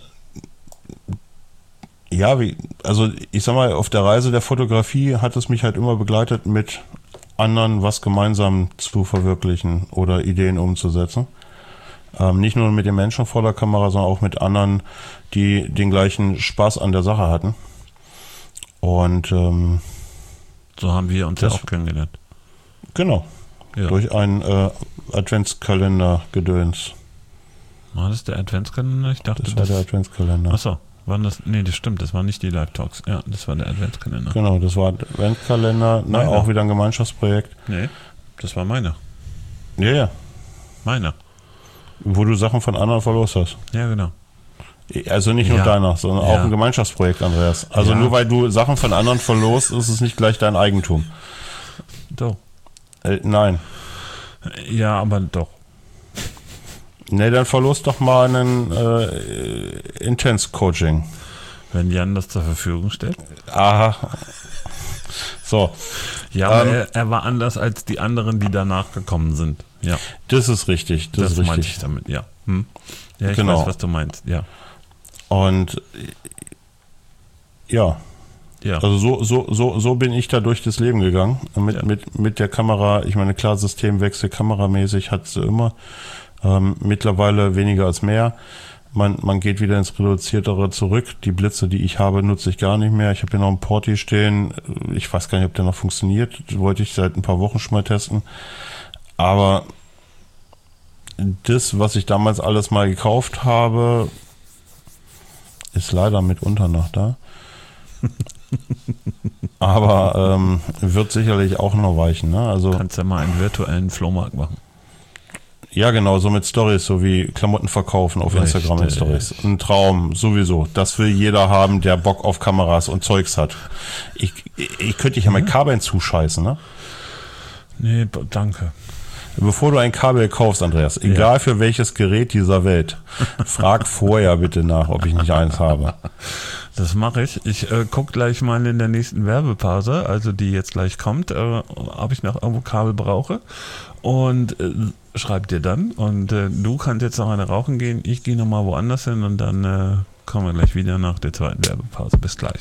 ja, also ich sag mal, auf der Reise der Fotografie hat es mich halt immer begleitet, mit anderen was gemeinsam zu verwirklichen oder Ideen umzusetzen. Nicht nur mit den Menschen vor der Kamera, sondern auch mit anderen, die den gleichen Spaß an der Sache hatten. Und so haben wir uns ja auch kennengelernt. Genau. Ja. Durch einen Adventskalender-Gedöns. War das der Adventskalender? Ich dachte, das war der Adventskalender. Achso, waren das? Nee, das stimmt, das waren nicht die Live-Talks. Ja, das war der Adventskalender. Genau, das war Adventskalender, auch wieder ein Gemeinschaftsprojekt. Nee, das war meiner. Ja. Meiner. Wo du Sachen von anderen verlost hast. Ja, genau. Also nicht nur deiner, sondern auch ein Gemeinschaftsprojekt, Andreas. Also nur weil du Sachen von anderen verlost, ist es nicht gleich dein Eigentum. Doch. Nein. Ja, aber doch. Ne, dann verlost doch mal einen Intense-Coaching. Wenn Jan das zur Verfügung stellt. Aha. So. Ja, aber er war anders als die anderen, die danach gekommen sind. Ja. Das ist richtig. Das ist richtig. meinte ich damit, ja. Ja, ich genau. weiß, was du meinst, ja. Und ja. Also so bin ich da durch das Leben gegangen. Mit der Kamera, ich meine, klar, Systemwechsel, kameramäßig hat sie immer. Mittlerweile weniger als mehr. Man geht wieder ins Reduziertere zurück. Die Blitze, die ich habe, nutze ich gar nicht mehr. Ich habe hier noch einen Porti stehen. Ich weiß gar nicht, ob der noch funktioniert. Wollte ich seit ein paar Wochen schon mal testen. Aber das, was ich damals alles mal gekauft habe, ist leider mitunter noch da. Aber wird sicherlich auch noch weichen. Ne? Also, kannst ja mal einen virtuellen Flohmarkt machen. Ja, genau, so mit Stories, so wie Klamotten verkaufen auf Richtig. Instagram mit Stories. Ein Traum, sowieso. Das will jeder haben, der Bock auf Kameras und Zeugs hat. Ich könnte dich ja mit Kabeln zuscheißen, ne? Nee, danke. Bevor du ein Kabel kaufst, Andreas, egal für welches Gerät dieser Welt, frag vorher bitte nach, ob ich nicht eins habe. Das mache ich. Ich gucke gleich mal in der nächsten Werbepause, also die jetzt gleich kommt, ob ich noch irgendwo Kabel brauche. Und schreib dir dann. Und du kannst jetzt noch eine rauchen gehen. Ich gehe nochmal woanders hin und dann kommen wir gleich wieder nach der zweiten Werbepause. Bis gleich.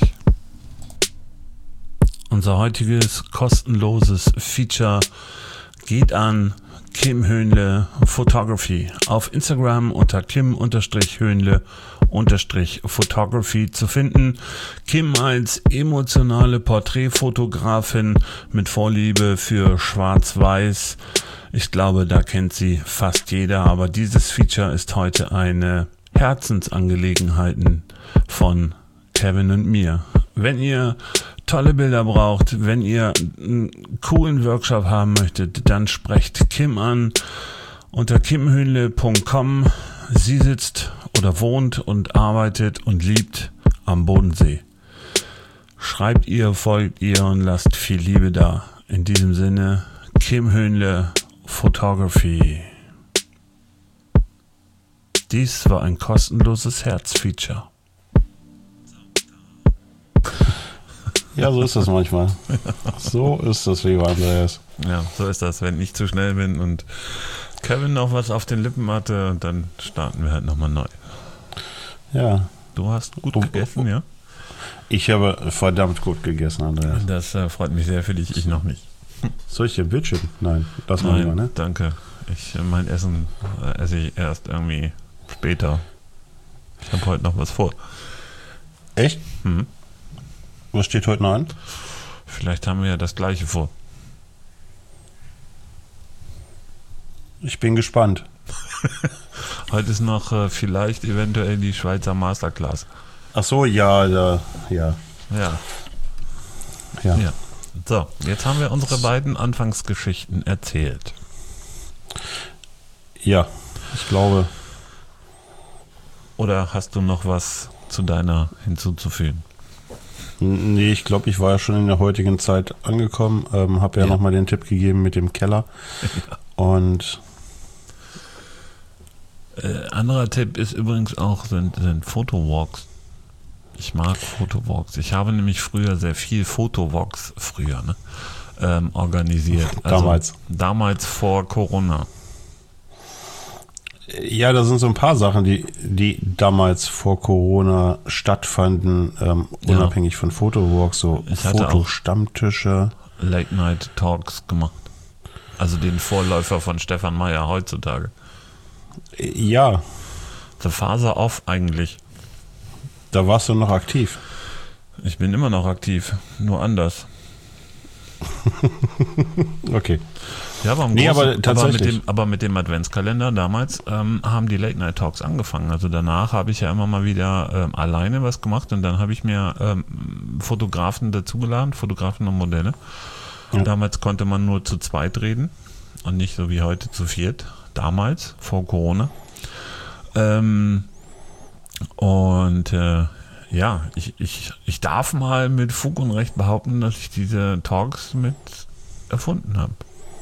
Unser heutiges kostenloses Feature geht an Kim Höhnle Photography. Auf Instagram unter Kim-Höhnle_Photography zu finden. Kim als emotionale Porträtfotografin mit Vorliebe für Schwarz-Weiß. Ich glaube, da kennt sie fast jeder, aber dieses Feature ist heute eine Herzensangelegenheit von Kevin und mir. Wenn ihr tolle Bilder braucht, wenn ihr einen coolen Workshop haben möchtet, dann sprecht Kim an unter kimhöhnle.com. Sie sitzt oder wohnt und arbeitet und liebt am Bodensee. Schreibt ihr, folgt ihr und lasst viel Liebe da. In diesem Sinne, Kim Höhnle Photography. Dies war ein kostenloses Herzfeature. Ja, so ist das manchmal. So ist das, lieber Andreas. Ja, so ist das, wenn ich zu schnell bin und Kevin noch was auf den Lippen hatte und dann starten wir halt nochmal neu. Ja. Du hast gut gegessen, ja? Ich habe verdammt gut gegessen, Andreas. Das freut mich sehr für dich, ich noch nicht. Soll ich dir ein Bildschirm? Nein, das mal lieber, ne? Danke. Mein Essen esse ich erst irgendwie später. Ich habe heute noch was vor. Echt? Mhm. Was steht heute noch an? Vielleicht haben wir ja das Gleiche vor. Ich bin gespannt. Heute ist noch vielleicht eventuell die Schweizer Masterclass. Ach so, ja. Ja. So, jetzt haben wir unsere beiden Anfangsgeschichten erzählt. Ja, ich glaube. Oder hast du noch was zu deiner hinzuzufügen? Nee, ich glaube, ich war ja schon in der heutigen Zeit angekommen. Habe ja nochmal den Tipp gegeben mit dem Keller. Ja. Und anderer Tipp ist übrigens auch, sind Fotowalks. Ich mag Fotowalks. Ich habe nämlich früher sehr viel Fotowalks organisiert. Also damals vor Corona. Ja, da sind so ein paar Sachen, die damals vor Corona stattfanden, unabhängig von Fotowalks, so Fotostammtische. Late-Night-Talks gemacht. Also den Vorläufer von Stefan Meyer heutzutage. Ja. The Phase Off eigentlich. Da warst du noch aktiv. Ich bin immer noch aktiv, nur anders. Okay. Ja, aber mit dem Adventskalender damals haben die Late Night Talks angefangen. Also danach habe ich ja immer mal wieder alleine was gemacht und dann habe ich mir Fotografen dazugeladen, Fotografen und Modelle. Ja. Damals konnte man nur zu zweit reden und nicht so wie heute zu viert. Damals, vor Corona. Ich darf mal mit Fug und Recht behaupten, dass ich diese Talks mit erfunden habe.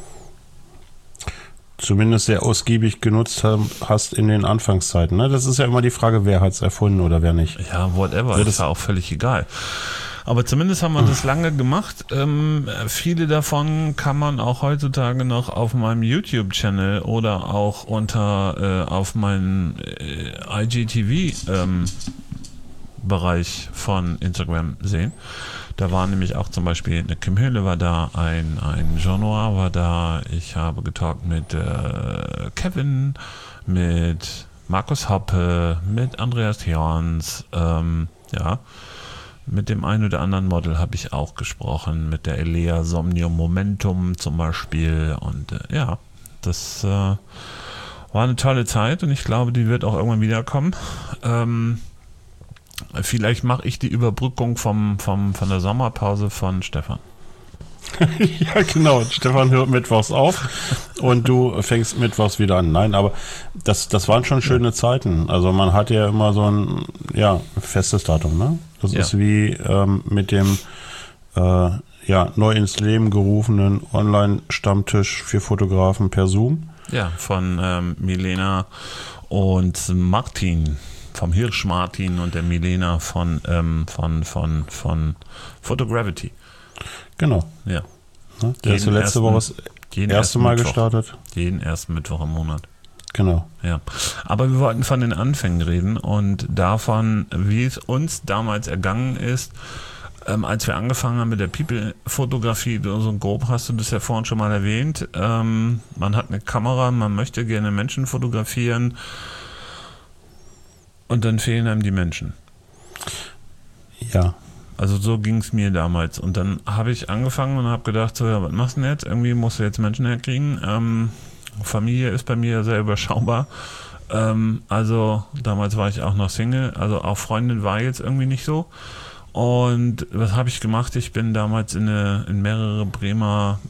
Zumindest sehr ausgiebig genutzt hast in den Anfangszeiten. Ne? Das ist ja immer die Frage, wer hat es erfunden oder wer nicht. Ja, whatever, das ist ja auch völlig egal. Aber zumindest haben wir das lange gemacht. Viele davon kann man auch heutzutage noch auf meinem YouTube-Channel oder auch auf meinem IGTV-Bereich von Instagram sehen. Da war nämlich auch zum Beispiel eine Kim Höhnle war da, ein Jean Noir war da, ich habe getalkt mit Kevin, mit Markus Hoppe, mit Andreas Jorns, mit dem einen oder anderen Model habe ich auch gesprochen, mit der Elea Somnium Momentum zum Beispiel. Und das war eine tolle Zeit und ich glaube, die wird auch irgendwann wiederkommen. Vielleicht mache ich die Überbrückung von der Sommerpause von Stefan. Ja, genau. Stefan hört mittwochs auf und du fängst mittwochs wieder an. Nein, aber das waren schon schöne Zeiten. Also man hatte ja immer so ein festes Datum, ne? Das ist wie mit dem neu ins Leben gerufenen Online-Stammtisch für Fotografen per Zoom. Ja, von Milena und Martin, vom Hirsch Martin und der Milena von Photogravity. Genau. Ja. Der ist letzte Woche das erste Mal gestartet. Jeden ersten Mittwoch im Monat. Genau. Ja. Aber wir wollten von den Anfängen reden und davon, wie es uns damals ergangen ist, als wir angefangen haben mit der People-Fotografie, so grob hast du das ja vorhin schon mal erwähnt. Man hat eine Kamera, man möchte gerne Menschen fotografieren und dann fehlen einem die Menschen. Ja. Also so ging es mir damals. Und dann habe ich angefangen und habe gedacht, so, ja, was machst du denn jetzt? Irgendwie musst du jetzt Menschen herkriegen. Familie ist bei mir sehr überschaubar. Also damals war ich auch noch Single. Also auch Freundin war jetzt irgendwie nicht so. Und was habe ich gemacht? Ich bin damals in mehrere Bremer,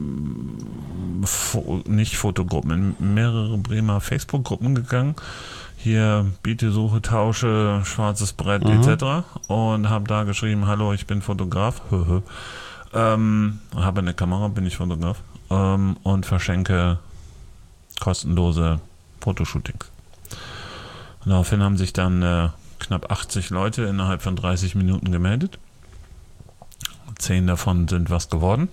nicht Fotogruppen, in mehrere Bremer Facebook-Gruppen gegangen. Hier Biete, Suche, Tausche, schwarzes Brett etc. Und habe da geschrieben, hallo, ich bin Fotograf. Habe eine Kamera, bin ich Fotograf. Und verschenke kostenlose Fotoshootings. Und daraufhin haben sich dann knapp 80 Leute innerhalb von 30 Minuten gemeldet. 10 davon sind was geworden.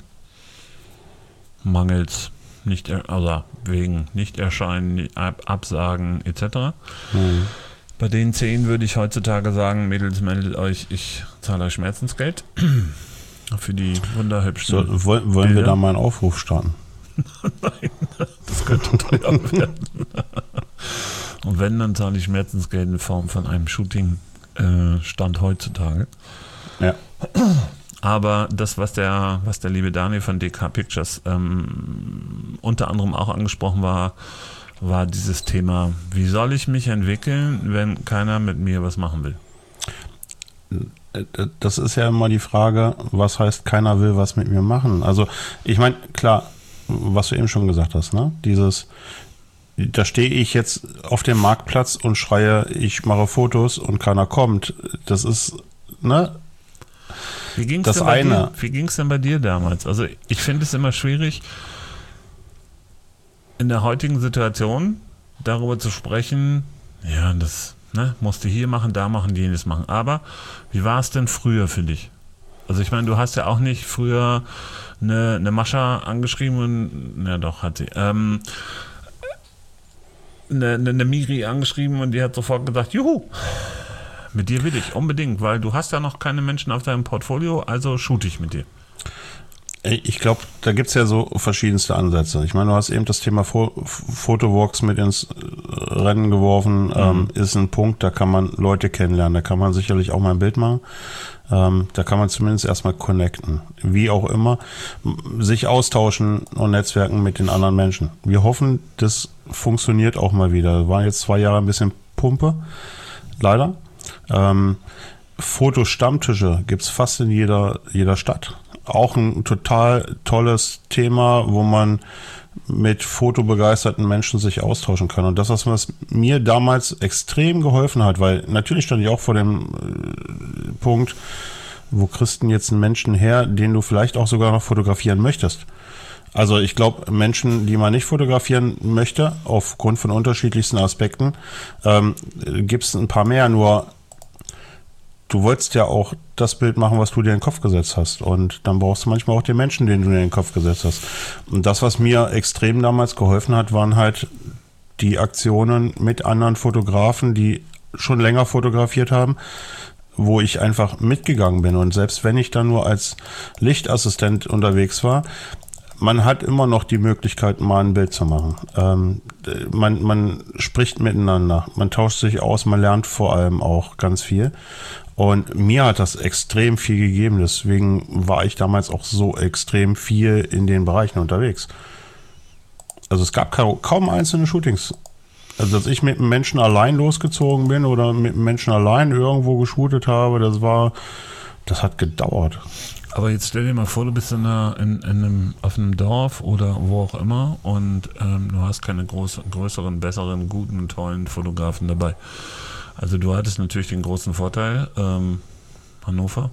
Mangels wegen Nicht-Erscheinen, Absagen etc. Bei den 10 würde ich heutzutage sagen, Mädels, meldet euch, ich zahle euch Schmerzensgeld für die wunderhübschen wollen wir da mal einen Aufruf starten? Nein, das könnte teuer werden. Und wenn, dann zahle ich Schmerzensgeld in Form von einem Shooting Stand heutzutage. Ja. Aber das, was der liebe Daniel von DK Pictures unter anderem auch angesprochen war dieses Thema, wie soll ich mich entwickeln, wenn keiner mit mir was machen will? Das ist ja immer die Frage, was heißt, keiner will was mit mir machen? Also ich meine, klar, was du eben schon gesagt hast, ne? Da stehe ich jetzt auf dem Marktplatz und schreie, ich mache Fotos und keiner kommt. Das ist, ne? Wie ging es denn bei dir damals? Also ich finde es immer schwierig, in der heutigen Situation darüber zu sprechen, ja, das musst du hier machen, da machen, jenes machen. Aber wie war es denn früher für dich? Also ich meine, du hast ja auch nicht früher eine Mascha angeschrieben und, ja doch, hat sie, eine Miri angeschrieben und die hat sofort gesagt, juhu, mit dir will ich unbedingt, weil du hast ja noch keine Menschen auf deinem Portfolio, also shoot ich mit dir. Ich glaube, da gibt es ja so verschiedenste Ansätze. Ich meine, du hast eben das Thema Photowalks mit ins Rennen geworfen, ist ein Punkt, da kann man Leute kennenlernen, da kann man sicherlich auch mal ein Bild machen, da kann man zumindest erstmal connecten. Wie auch immer, sich austauschen und netzwerken mit den anderen Menschen. Wir hoffen, das funktioniert auch mal wieder. War jetzt 2 Jahre ein bisschen Pumpe, leider. Fotostammtische gibt es fast in jeder Stadt. Auch ein total tolles Thema, wo man mit fotobegeisterten Menschen sich austauschen kann. Und das, was mir damals extrem geholfen hat, weil natürlich stand ich auch vor dem Punkt, wo kriegst du denn jetzt einen Menschen her, den du vielleicht auch sogar noch fotografieren möchtest? Also ich glaube, Menschen, die man nicht fotografieren möchte, aufgrund von unterschiedlichsten Aspekten, gibt es ein paar mehr, nur du wolltest ja auch das Bild machen, was du dir in den Kopf gesetzt hast. Und dann brauchst du manchmal auch den Menschen, den du dir in den Kopf gesetzt hast. Und das, was mir extrem damals geholfen hat, waren halt die Aktionen mit anderen Fotografen, die schon länger fotografiert haben, wo ich einfach mitgegangen bin. Und selbst wenn ich dann nur als Lichtassistent unterwegs war, man hat immer noch die Möglichkeit, mal ein Bild zu machen. Man spricht miteinander, man tauscht sich aus, man lernt vor allem auch ganz viel. Und mir hat das extrem viel gegeben, deswegen war ich damals auch so extrem viel in den Bereichen unterwegs. Also es gab kaum einzelne Shootings. Also dass ich mit einem Menschen allein losgezogen bin oder mit einem Menschen allein irgendwo geshootet habe, das hat gedauert. Aber jetzt stell dir mal vor, du bist auf einem Dorf oder wo auch immer und du hast keine größeren, besseren, guten, tollen Fotografen dabei. Also du hattest natürlich den großen Vorteil, Hannover.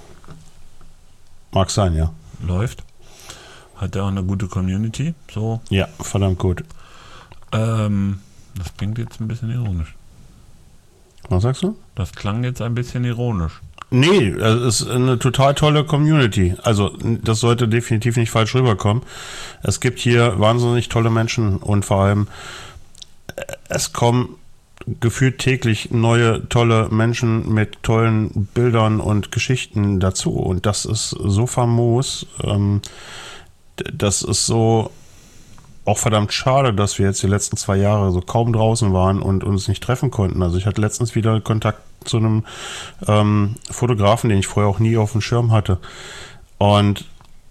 Mag sein, ja. Läuft. Hat ja auch eine gute Community. So. Ja, verdammt gut. Das klingt jetzt ein bisschen ironisch. Was sagst du? Das klang jetzt ein bisschen ironisch. Nee, es ist eine total tolle Community. Also das sollte definitiv nicht falsch rüberkommen. Es gibt hier wahnsinnig tolle Menschen und vor allem es kommen gefühlt täglich neue tolle Menschen mit tollen Bildern und Geschichten dazu. Und das ist so famos. Das ist so auch verdammt schade, dass wir jetzt die letzten 2 Jahre so kaum draußen waren und uns nicht treffen konnten. Also ich hatte letztens wieder Kontakt zu einem Fotografen, den ich vorher auch nie auf dem Schirm hatte. Und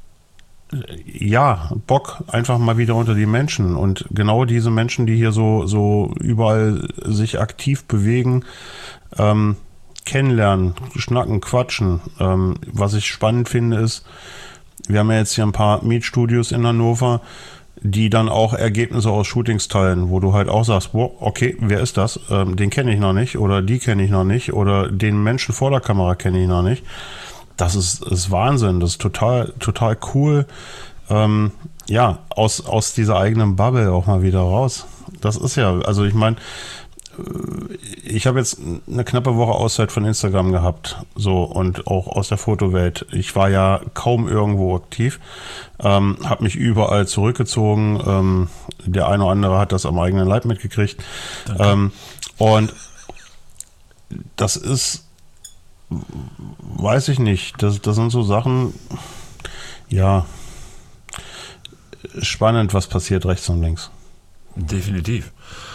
ja, Bock einfach mal wieder unter die Menschen. Und genau diese Menschen, die hier so überall sich aktiv bewegen, kennenlernen, schnacken, quatschen. Was ich spannend finde ist, wir haben ja jetzt hier ein paar Mietstudios in Hannover, die dann auch Ergebnisse aus Shootings teilen, wo du halt auch sagst, wow, okay, wer ist das? Den kenne ich noch nicht oder die kenne ich noch nicht oder den Menschen vor der Kamera kenne ich noch nicht. Das ist Wahnsinn, das ist total cool. Ja, aus dieser eigenen Bubble auch mal wieder raus. Das ist ja, also ich meine, ich habe jetzt eine knappe Woche Auszeit von Instagram gehabt, so, und auch aus der Fotowelt. Ich war ja kaum irgendwo aktiv, habe mich überall zurückgezogen. Der eine oder andere hat das am eigenen Leib mitgekriegt. Und das ist, weiß ich nicht, das sind so Sachen, ja, spannend, was passiert rechts und links. Definitiv.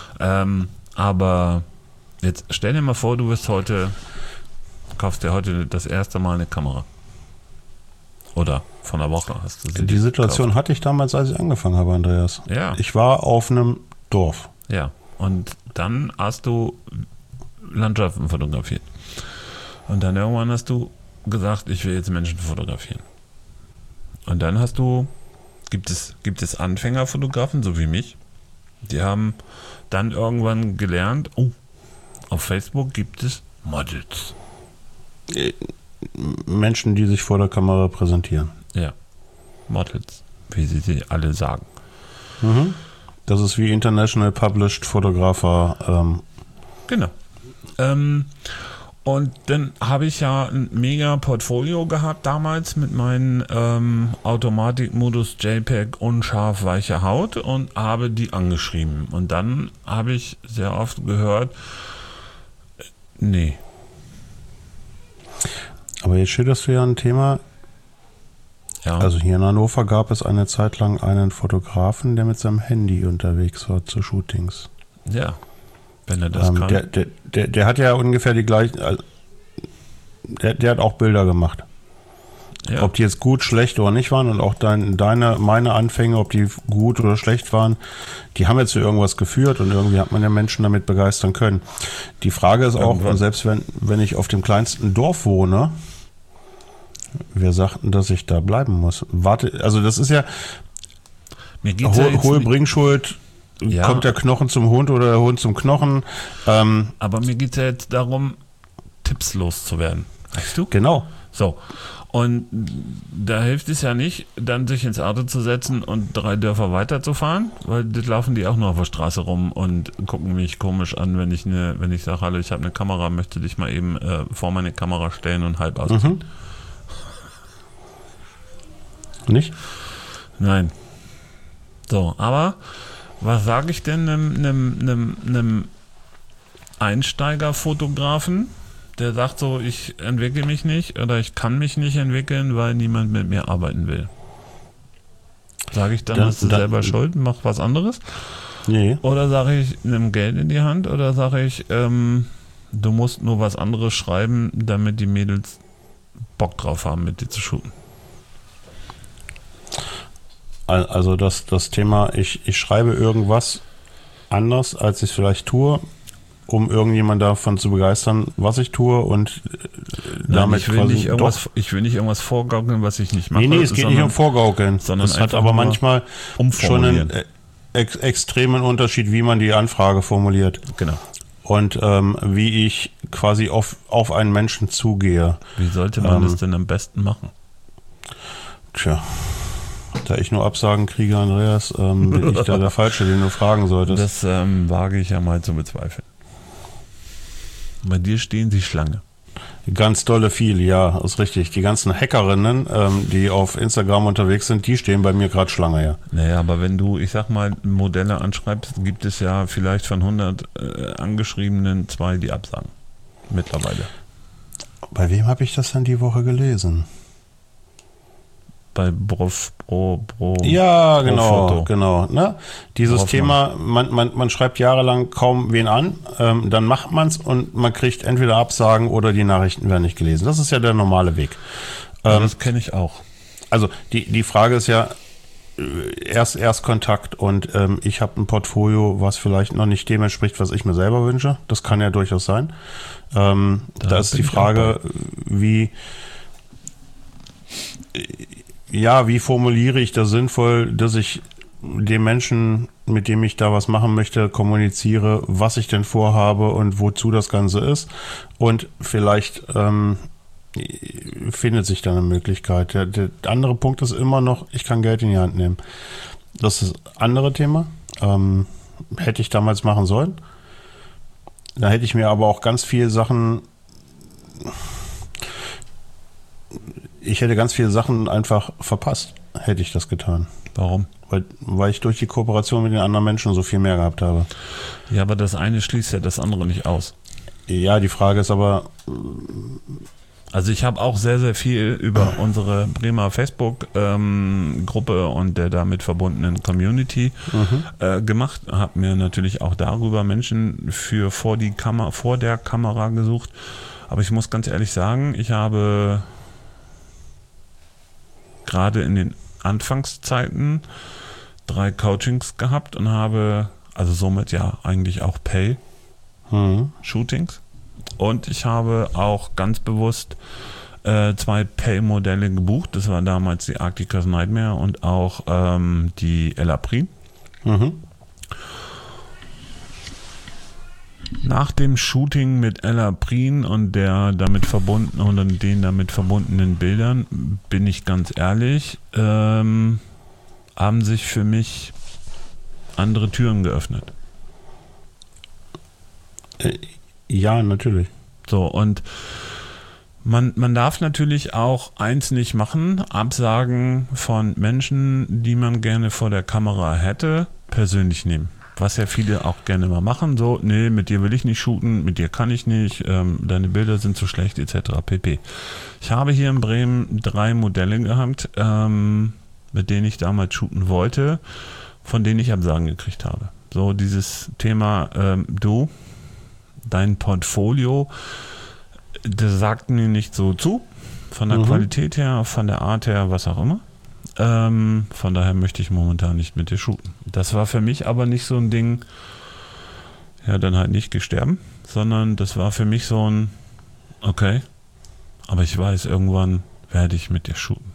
Aber jetzt stell dir mal vor, du kaufst dir heute das erste Mal eine Kamera. Oder von der Woche hast du sie. Die Situation hatte ich damals, als ich angefangen habe, Andreas. Ja. Ich war auf einem Dorf. Ja, und dann hast du Landschaften fotografiert. Und dann irgendwann hast du gesagt, ich will jetzt Menschen fotografieren. Und dann gibt es Anfängerfotografen, so wie mich, die haben dann irgendwann gelernt, auf Facebook gibt es Models. Menschen, die sich vor der Kamera präsentieren. Ja, Models, wie sie alle sagen. Mhm. Das ist wie International Published Photographer. Genau. Und dann habe ich ja ein mega Portfolio gehabt damals mit meinen Automatikmodus JPEG unscharf weiche Haut und habe die angeschrieben. Und dann habe ich sehr oft gehört, nee. Aber jetzt schilderst du ja ein Thema. Ja. Also hier in Hannover gab es eine Zeit lang einen Fotografen, der mit seinem Handy unterwegs war zu Shootings. Ja. Wenn er das kann. Der hat ja ungefähr die gleichen, der hat auch Bilder gemacht. Ja. Ob die jetzt gut, schlecht oder nicht waren und auch meine Anfänge, ob die gut oder schlecht waren, die haben jetzt zu irgendwas geführt und irgendwie hat man ja Menschen damit begeistern können. Die Frage ist auch, selbst wenn ich auf dem kleinsten Dorf wohne, wir sagten, dass ich da bleiben muss. Warte, also das ist ja hohe Bringschuld. Ja. Kommt der Knochen zum Hund oder der Hund zum Knochen? Aber mir geht es ja jetzt darum, Tipps loszuwerden. Weißt du? Genau. So. Und da hilft es ja nicht, dann sich ins Auto zu setzen und 3 Dörfer weiterzufahren, weil das laufen die auch nur auf der Straße rum und gucken mich komisch an, wenn ich sage, hallo, ich habe eine Kamera, möchte dich mal eben vor meine Kamera stellen und halb ausziehen. Nicht? Nein. So, aber was sage ich denn einem Einsteigerfotografen, der sagt so, ich entwickle mich nicht oder ich kann mich nicht entwickeln, weil niemand mit mir arbeiten will? Sage ich dann, hast du selber Schuld, mach was anderes? Nee. Oder sage ich, nimm Geld in die Hand? Oder sage ich, du musst nur was anderes schreiben, damit die Mädels Bock drauf haben, mit dir zu shooten? Also das Thema, ich schreibe irgendwas anders, als ich es vielleicht tue, um irgendjemand davon zu begeistern, was ich tue und damit ich will nicht irgendwas vorgaukeln, was ich nicht mache. Nee, es geht nicht um Vorgaukeln. Sondern es hat aber manchmal schon einen extremen Unterschied, wie man die Anfrage formuliert. Genau. Und wie ich quasi auf einen Menschen zugehe. Wie sollte man das denn am besten machen? Tja, da ich nur Absagen kriege, Andreas, bin ich da der Falsche, den du fragen solltest. Das wage ich ja mal zu bezweifeln. Bei dir stehen sie Schlange. Ganz dolle viel, ja, ist richtig. Die ganzen Hackerinnen, die auf Instagram unterwegs sind, die stehen bei mir gerade Schlange, ja. Naja, aber wenn du, ich sag mal, Modelle anschreibst, gibt es ja vielleicht von 100 Angeschriebenen 2, die absagen. Mittlerweile. Bei wem habe ich das denn die Woche gelesen? Bei Ja, Foto. genau. Ne? Dieses Hoffmann. Thema, man schreibt jahrelang kaum wen an, dann macht man es und man kriegt entweder Absagen oder die Nachrichten werden nicht gelesen. Das ist ja der normale Weg. Das kenne ich auch. Also die Frage ist ja, erst Kontakt und ich habe ein Portfolio, was vielleicht noch nicht dem entspricht, was ich mir selber wünsche. Das kann ja durchaus sein. Da ist die Frage, wie formuliere ich das sinnvoll, dass ich dem Menschen, mit dem ich da was machen möchte, kommuniziere, was ich denn vorhabe und wozu das Ganze ist. Und vielleicht findet sich dann eine Möglichkeit. Der andere Punkt ist immer noch, ich kann Geld in die Hand nehmen. Das ist das andere Thema. Hätte ich damals machen sollen. Da hätte ich mir aber auch ganz viele Sachen... Ich hätte ganz viele Sachen einfach verpasst, hätte ich das getan. Warum? Weil ich durch die Kooperation mit den anderen Menschen so viel mehr gehabt habe. Ja, aber das eine schließt ja das andere nicht aus. Ja, die Frage ist aber... Also ich habe auch sehr, sehr viel über unsere Bremer Facebook-Gruppe und der damit verbundenen Community gemacht. Habe mir natürlich auch darüber Menschen vor der Kamera gesucht. Aber ich muss ganz ehrlich sagen, ich habe gerade in den Anfangszeiten 3 Coachings gehabt und habe also somit ja eigentlich auch Pay-Shootings. Und ich habe auch ganz bewusst 2 Pay-Modelle gebucht. Das war damals die Arcticus Nightmare und auch die El Aprin. Nach dem Shooting mit El Aprin und den damit verbundenen Bildern, bin ich ganz ehrlich, haben sich für mich andere Türen geöffnet. Ja, natürlich. So, und man darf natürlich auch eins nicht machen, Absagen von Menschen, die man gerne vor der Kamera hätte, persönlich nehmen. Was ja viele auch gerne mal machen, so, nee, mit dir will ich nicht shooten, mit dir kann ich nicht, deine Bilder sind zu schlecht, etc. pp. Ich habe hier in Bremen 3 Modelle gehabt, mit denen ich damals shooten wollte, von denen ich Absagen gekriegt habe. So, dieses Thema, dein Portfolio, das sagt mir nicht so zu, von der Qualität her, von der Art her, was auch immer. Von daher möchte ich momentan nicht mit dir shooten. Das war für mich aber nicht so ein Ding, ja, dann halt nicht gesterben, sondern das war für mich so ein, okay, aber ich weiß, irgendwann werde ich mit dir shooten.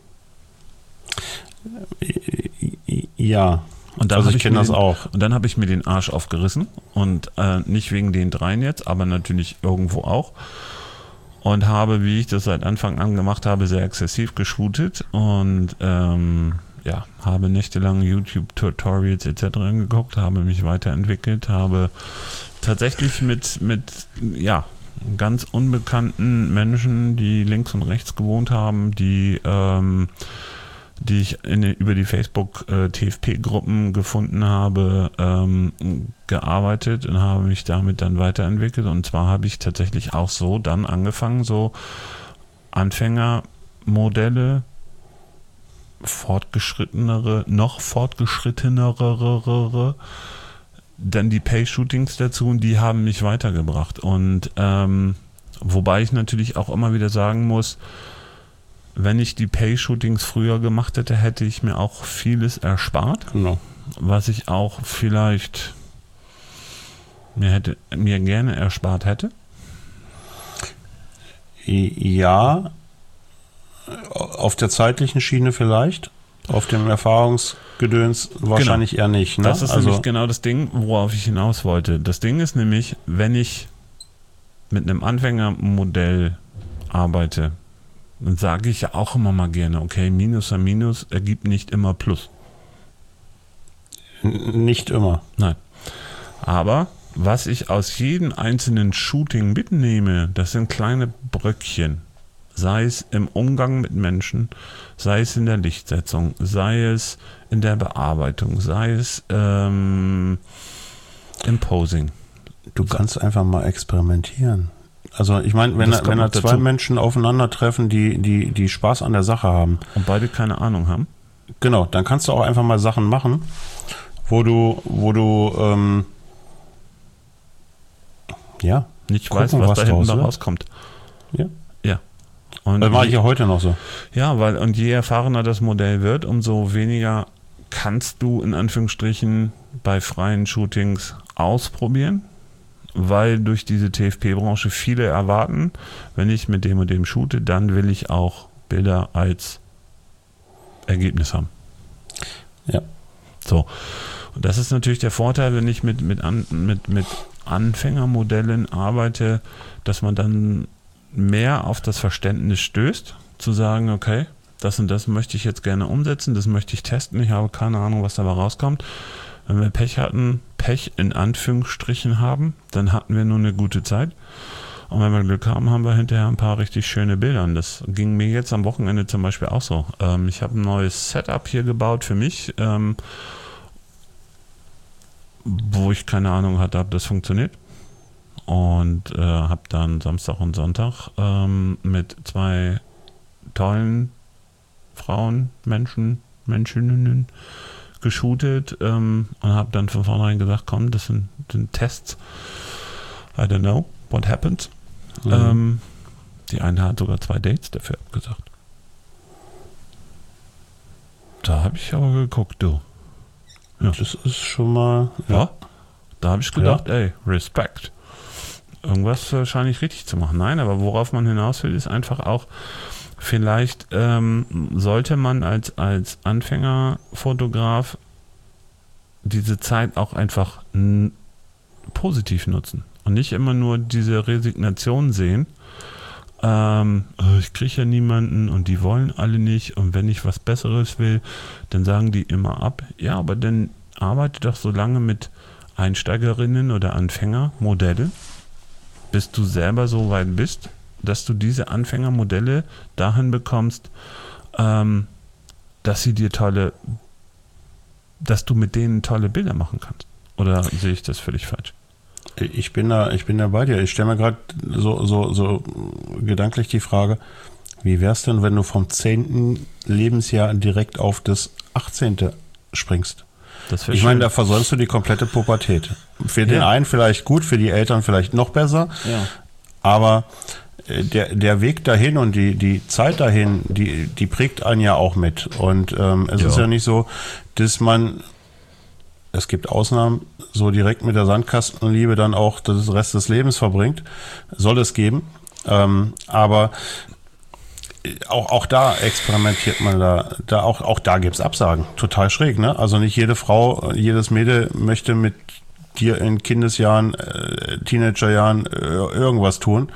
Ja, und dann also ich kenne das auch. Und dann habe ich mir den Arsch aufgerissen und nicht wegen den 3 jetzt, aber natürlich irgendwo auch. Und habe, wie ich das seit Anfang an gemacht habe, sehr exzessiv geshootet und habe nächtelang YouTube-Tutorials etc. geguckt, habe mich weiterentwickelt, habe tatsächlich mit ganz unbekannten Menschen, die links und rechts gewohnt haben, die ich über die Facebook-TFP-Gruppen gefunden habe, gearbeitet und habe mich damit dann weiterentwickelt. Und zwar habe ich tatsächlich auch so dann angefangen, so Anfängermodelle noch fortgeschrittenere, dann die Pay-Shootings dazu und die haben mich weitergebracht. Und wobei ich natürlich auch immer wieder sagen muss, wenn ich die Pay-Shootings früher gemacht hätte, hätte ich mir auch vieles erspart. Genau. Was ich auch vielleicht mir gerne erspart hätte. Ja, auf der zeitlichen Schiene vielleicht, auf dem Erfahrungsgedöns wahrscheinlich eher nicht. Ne? Das ist nämlich genau das Ding, worauf ich hinaus wollte. Das Ding ist nämlich, wenn ich mit einem Anfängermodell arbeite, dann sage ich ja auch immer mal gerne, okay, Minus an Minus ergibt nicht immer Plus. Nicht immer. Nein. Aber was ich aus jedem einzelnen Shooting mitnehme, das sind kleine Bröckchen. Sei es im Umgang mit Menschen, sei es in der Lichtsetzung, sei es in der Bearbeitung, sei es im Posing. Du kannst einfach mal experimentieren. Also ich meine, wenn da zwei Menschen aufeinandertreffen, die Spaß an der Sache haben. Und beide keine Ahnung haben. Genau, dann kannst du auch einfach mal Sachen machen, wo du nicht weißt, was da hinten da rauskommt. Ja. Ja. Und das mache ich ja heute noch so. Ja, und je erfahrener das Modell wird, umso weniger kannst du in Anführungsstrichen bei freien Shootings ausprobieren, weil durch diese TFP-Branche viele erwarten, wenn ich mit dem und dem shoote, dann will ich auch Bilder als Ergebnis haben. Ja. So. Und das ist natürlich der Vorteil, wenn ich mit Anfängermodellen arbeite, dass man dann mehr auf das Verständnis stößt, zu sagen, okay, das und das möchte ich jetzt gerne umsetzen, das möchte ich testen, ich habe keine Ahnung, was dabei rauskommt. Wenn wir Pech in Anführungsstrichen haben, dann hatten wir nur eine gute Zeit. Und wenn wir Glück haben, haben wir hinterher ein paar richtig schöne Bilder. Und das ging mir jetzt am Wochenende zum Beispiel auch so. Ich habe ein neues Setup hier gebaut für mich, wo ich keine Ahnung hatte, ob das funktioniert. Und habe dann Samstag und Sonntag mit 2 tollen Frauen, Menschinnen geshootet und habe dann von vornherein gesagt, komm, das sind Tests. I don't know what happened. Mhm. Die eine hat sogar 2 Dates dafür abgesagt. Da habe ich aber geguckt, du. Ja. Das ist schon mal... Ja. Da habe ich gedacht, ey, Respekt. Irgendwas scheine ich richtig zu machen. Nein, aber worauf man hinaus will, ist einfach auch, vielleicht sollte man als Anfängerfotograf diese Zeit auch einfach positiv nutzen und nicht immer nur diese Resignation sehen. Ich kriege ja niemanden und die wollen alle nicht und wenn ich was Besseres will, dann sagen die immer ab. Ja, aber dann arbeite doch so lange mit Einsteigerinnen oder Anfängermodelle, bis du selber so weit bist, dass du diese Anfängermodelle dahin bekommst, dass du mit denen tolle Bilder machen kannst. Oder sehe ich das völlig falsch? Ich bin da bei dir. Ich stelle mir gerade so gedanklich die Frage, wie wär's denn, wenn du vom 10. Lebensjahr direkt auf das 18. springst? Ich meine, da versäumst du die komplette Pubertät. Für den einen vielleicht gut, für die Eltern vielleicht noch besser. Ja. Aber der Weg dahin und die Zeit dahin, die prägt einen ja auch mit. Und es ist ja nicht so, dass es gibt Ausnahmen, so direkt mit der Sandkastenliebe dann auch das Rest des Lebens verbringt. Soll es geben. Aber auch da experimentiert man auch da gibt's Absagen. Total schräg, ne? Also nicht jede Frau, jedes Mädel möchte mit dir in Kindesjahren, Teenagerjahren irgendwas tun.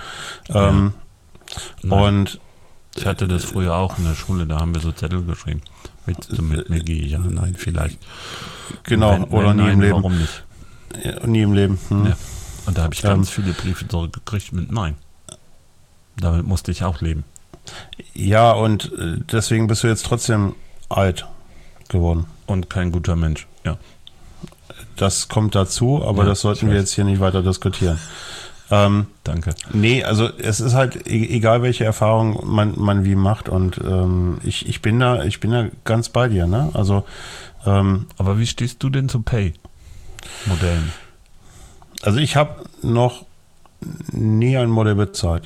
Und ich hatte das früher auch in der Schule, da haben wir so Zettel geschrieben. Mit Maggie, ja, nein, vielleicht. Genau, oder nie im Leben. Warum nicht? Ja, nie im Leben. Ja. Und da habe ich ganz viele Briefe zurückgekriegt mit Nein. Damit musste ich auch leben. Ja, und deswegen bist du jetzt trotzdem alt geworden. Und kein guter Mensch, ja. Das kommt dazu, aber das sollten wir jetzt hier nicht weiter diskutieren. Danke. Nee, also es ist halt egal, welche Erfahrung man wie macht und ich bin da ganz bei dir, ne? Also aber wie stehst du denn zu Pay-Modellen? Also ich habe noch nie ein Modell bezahlt.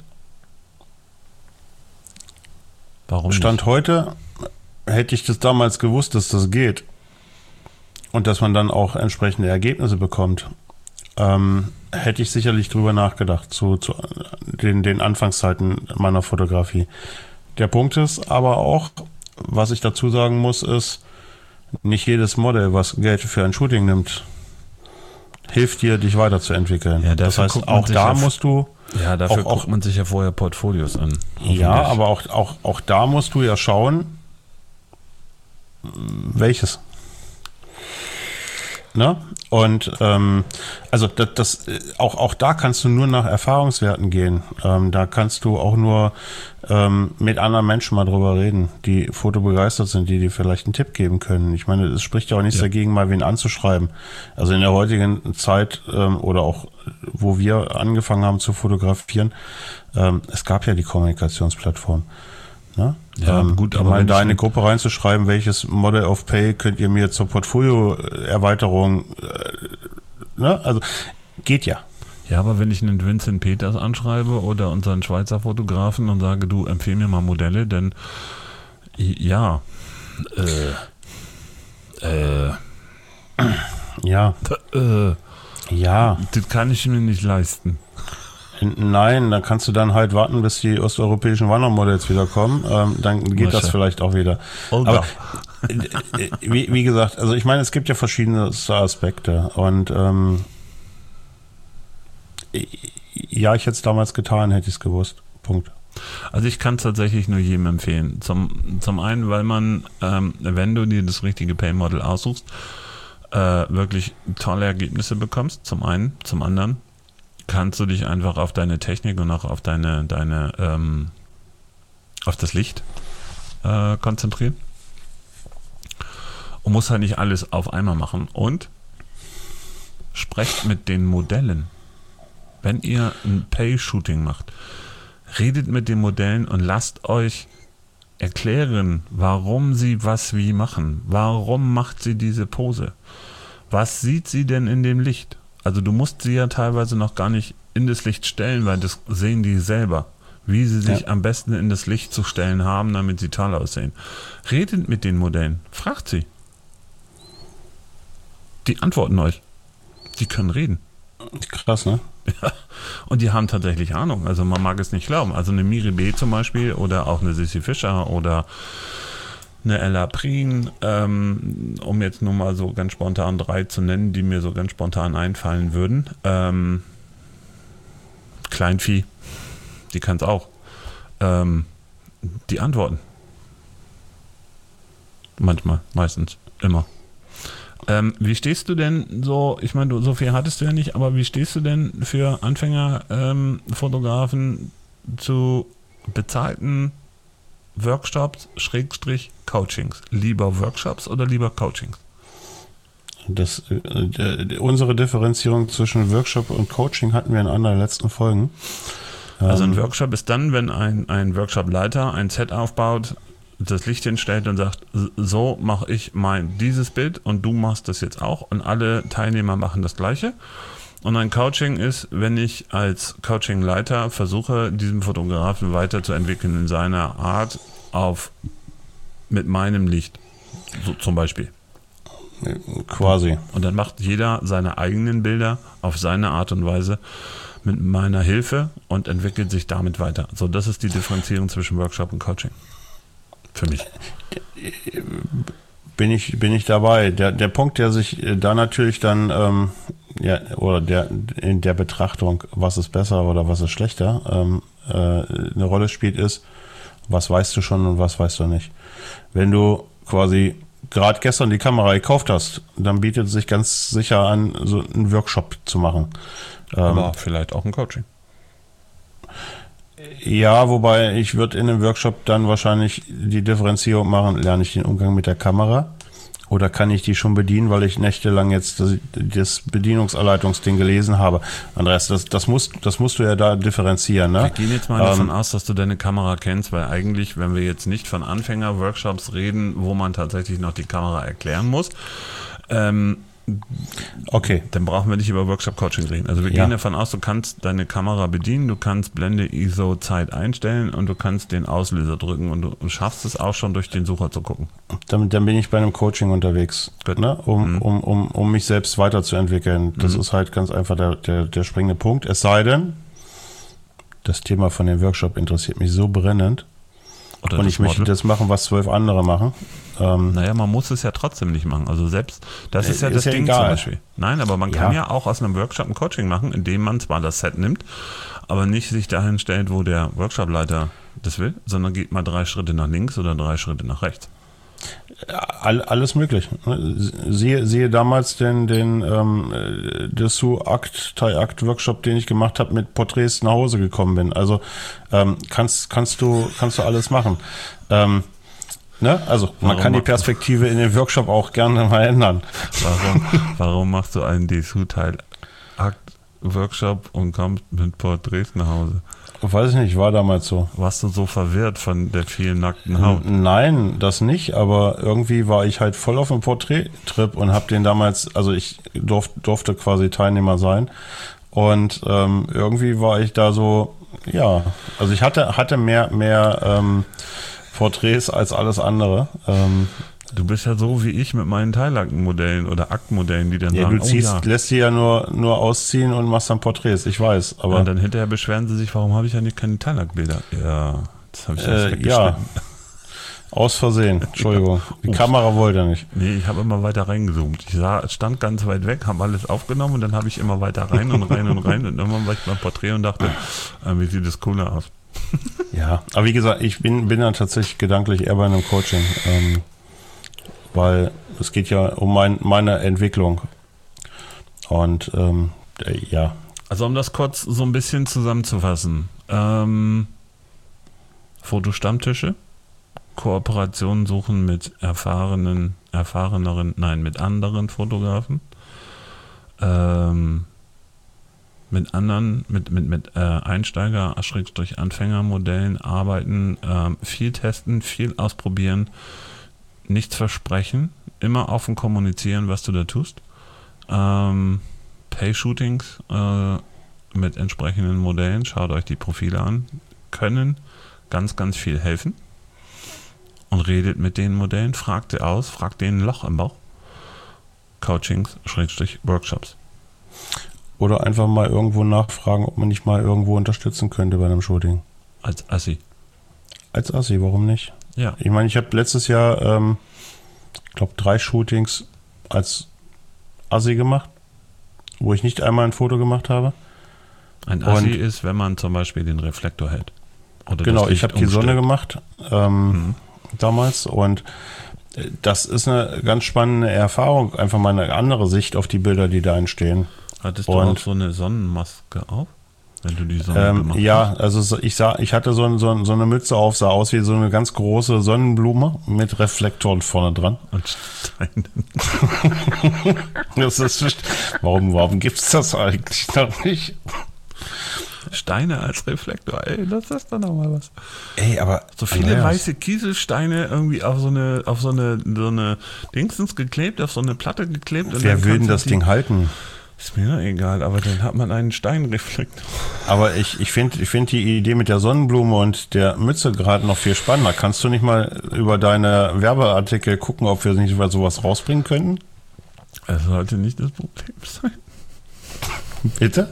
Warum Stand nicht? heute, hätte ich das damals gewusst, dass das geht und dass man dann auch entsprechende Ergebnisse bekommt, hätte ich sicherlich drüber nachgedacht zu den Anfangszeiten meiner Fotografie. Der Punkt ist aber auch, was ich dazu sagen muss, ist, nicht jedes Modell, was Geld für ein Shooting nimmt, hilft dir, dich weiterzuentwickeln. Ja, das heißt, guckt man auch sich da ja musst du... Ja, dafür guckt man sich ja vorher Portfolios an. Ja, aber auch da musst du ja schauen, welches. Ne? Und also auch da kannst du nur nach Erfahrungswerten gehen. Da kannst du auch nur mit anderen Menschen mal drüber reden, die fotobegeistert sind, die dir vielleicht einen Tipp geben können. Ich meine, es spricht ja auch nichts dagegen, mal wen anzuschreiben. Also in der heutigen Zeit oder auch, wo wir angefangen haben zu fotografieren, es gab ja die Kommunikationsplattform. Ne? Ja, gut, aber mal da eine Gruppe reinzuschreiben, welches Model of Pay könnt ihr mir zur Portfolio-Erweiterung, ne? Also geht ja. Ja, aber wenn ich einen Vincent Peters anschreibe oder unseren Schweizer Fotografen und sage, du empfehl mir mal Modelle, denn ja, ja, das kann ich mir nicht leisten. Nein, dann kannst du dann halt warten, bis die osteuropäischen Wandermodells wieder kommen. Dann geht das vielleicht auch wieder. Aber wie gesagt, also ich meine, es gibt ja verschiedene Aspekte. Und ja, ich hätte es damals getan, hätte ich es gewusst. Punkt. Also ich kann es tatsächlich nur jedem empfehlen. Zum einen, weil man, wenn du dir das richtige Pay-Model aussuchst, wirklich tolle Ergebnisse bekommst, zum einen. Zum anderen kannst du dich einfach auf deine Technik und auch auf auf das Licht konzentrieren und musst halt nicht alles auf einmal machen. Und sprecht mit den Modellen. Wenn ihr ein Pay-Shooting macht, redet mit den Modellen und lasst euch erklären, warum sie was wie machen. Warum macht sie diese Pose? Was sieht sie denn in dem Licht? Also du musst sie ja teilweise noch gar nicht in das Licht stellen, weil das sehen die selber, wie sie sich am besten in das Licht zu stellen haben, damit sie toll aussehen. Redet mit den Modellen, fragt sie. Die antworten euch. Die können reden. Krass, ne? Ja, und die haben tatsächlich Ahnung. Also man mag es nicht glauben. Also eine Miri B. zum Beispiel oder auch eine Sissy Fischer oder eine Ella Prien, um jetzt nur mal so ganz spontan 3 zu nennen, die mir so ganz spontan einfallen würden. Kleinvieh, die kann es auch. Die antworten. Manchmal, meistens, immer. Wie stehst du denn so, ich meine, so viel hattest du ja nicht, aber wie stehst du denn für Anfänger-Fotografen zu bezahlten Workshops, Coachings? Lieber Workshops oder lieber Coachings? Unsere Differenzierung zwischen Workshop und Coaching hatten wir in einer der letzten Folgen. Also ein Workshop ist dann, wenn ein Workshop-Leiter ein Set aufbaut, das Licht hinstellt und sagt, so mache ich dieses Bild und du machst das jetzt auch und alle Teilnehmer machen das Gleiche. Und ein Coaching ist, wenn ich als Coaching-Leiter versuche, diesen Fotografen weiterzuentwickeln in seiner Art mit meinem Licht, so zum Beispiel. Quasi. Und dann macht jeder seine eigenen Bilder auf seine Art und Weise mit meiner Hilfe und entwickelt sich damit weiter. So, das ist die Differenzierung zwischen Workshop und Coaching. Für mich. Bin ich dabei. Der Punkt, der sich da natürlich dann oder in der Betrachtung, was ist besser oder was ist schlechter, eine Rolle spielt, ist, was weißt du schon und was weißt du nicht. Wenn du quasi gerade gestern die Kamera gekauft hast, dann bietet es sich ganz sicher an, so einen Workshop zu machen. Aber vielleicht auch ein Coaching. Ja, wobei ich würde in einem Workshop dann wahrscheinlich die Differenzierung machen, lerne ich den Umgang mit der Kamera Oder kann ich die schon bedienen, weil ich nächtelang jetzt das Bedienungsanleitungsding gelesen habe? Andreas, das musst du ja da differenzieren. Ne? Wir gehen jetzt mal davon aus, dass du deine Kamera kennst, weil eigentlich, wenn wir jetzt nicht von Anfänger-Workshops reden, wo man tatsächlich noch die Kamera erklären muss, okay, dann brauchen wir nicht über Workshop-Coaching reden. Also wir gehen davon aus, du kannst deine Kamera bedienen, du kannst Blende, ISO, Zeit einstellen und du kannst den Auslöser drücken und du schaffst es auch schon durch den Sucher zu gucken. Dann bin ich bei einem Coaching unterwegs, ne? um mich selbst weiterzuentwickeln. Das ist halt ganz einfach der springende Punkt. Es sei denn, das Thema von dem Workshop interessiert mich so brennend und ich möchte das machen, was 12 andere machen. Naja, man muss es ja trotzdem nicht machen. Also selbst, das ist ja das Ding egal. zum Beispiel. Nein, aber man kann ja auch aus einem Workshop ein Coaching machen, indem man zwar das Set nimmt, aber nicht sich dahin stellt, wo der Workshopleiter das will, sondern geht mal 3 Schritte nach links oder 3 Schritte nach rechts. Alles möglich. Siehe damals den Dessous-Akt-Thai-Akt-Workshop, den ich gemacht habe, mit Porträts nach Hause gekommen bin. Also kannst du alles machen. Ne? Also man kann die Perspektive in dem Workshop auch gerne mal ändern. Warum machst du einen Dessous-Akt-Workshop und kommst mit Porträts nach Hause? Weiß ich nicht, war damals so. Warst du so verwirrt von der vielen nackten Haut? Nein, das nicht, aber irgendwie war ich halt voll auf dem Porträt-Trip und habe den damals, also ich durfte quasi Teilnehmer sein und irgendwie war ich da so, ja, also ich hatte mehr Porträts als alles andere. Du bist ja so wie ich mit meinen Teilaktenmodellen oder Aktmodellen, die dann sagen, du lässt sie ja nur ausziehen und machst dann Porträts, ich weiß. Aber und dann hinterher beschweren sie sich, warum habe ich ja nicht keine Teilaktbilder? Ja, das habe ich jetzt weggeschnitten. Aus Versehen, Entschuldigung. Die Kamera wollte nicht. Nee, ich habe immer weiter reingezoomt. Ich stand ganz weit weg, habe alles aufgenommen und dann habe ich immer weiter rein und rein und rein und irgendwann war ich beim Porträt und dachte, wie sieht das cooler aus? Ja, aber wie gesagt, ich bin dann tatsächlich gedanklich eher bei einem Coaching, weil es geht ja um meine Entwicklung und ja. Also um das kurz so ein bisschen zusammenzufassen, Fotostammtische, Kooperationen suchen mit mit anderen Fotografen, mit Einsteiger-Anfängermodellen arbeiten, viel testen, viel ausprobieren, nichts versprechen, immer offen kommunizieren, was du da tust. Pay-Shootings mit entsprechenden Modellen, schaut euch die Profile an, können ganz, ganz viel helfen und redet mit den Modellen, fragt sie aus, fragt denen ein Loch im Bauch. Coachings, Workshops. Oder einfach mal irgendwo nachfragen, ob man nicht mal irgendwo unterstützen könnte bei einem Shooting. Als Assi. Als Assi, warum nicht? Ja. Ich meine, ich habe letztes Jahr, ich glaube, 3 Shootings als Assi gemacht, wo ich nicht einmal ein Foto gemacht habe. Ein Assi ist, wenn man zum Beispiel den Reflektor hält. Oder genau, ich habe die Sonne gemacht damals und das ist eine ganz spannende Erfahrung, einfach mal eine andere Sicht auf die Bilder, die da entstehen. Hattest du auch so eine Sonnenmaske auf, wenn du die Sonne gemacht ja, also ich hatte so eine Mütze auf, sah aus wie so eine ganz große Sonnenblume mit Reflektoren vorne dran. Und Steinen. Warum gibt es das eigentlich noch nicht? Steine als Reflektor, ey, das ist doch nochmal was. Ey, aber so viele weiße Kieselsteine irgendwie auf so eine Dingsens geklebt, auf so eine Platte geklebt. Und wer will denn das Ding halten? Ist mir egal, aber dann hat man einen Steinreflektor. Aber ich finde die Idee mit der Sonnenblume und der Mütze gerade noch viel spannender. Kannst du nicht mal über deine Werbeartikel gucken, ob wir nicht mal sowas rausbringen könnten? Das sollte nicht das Problem sein. Bitte?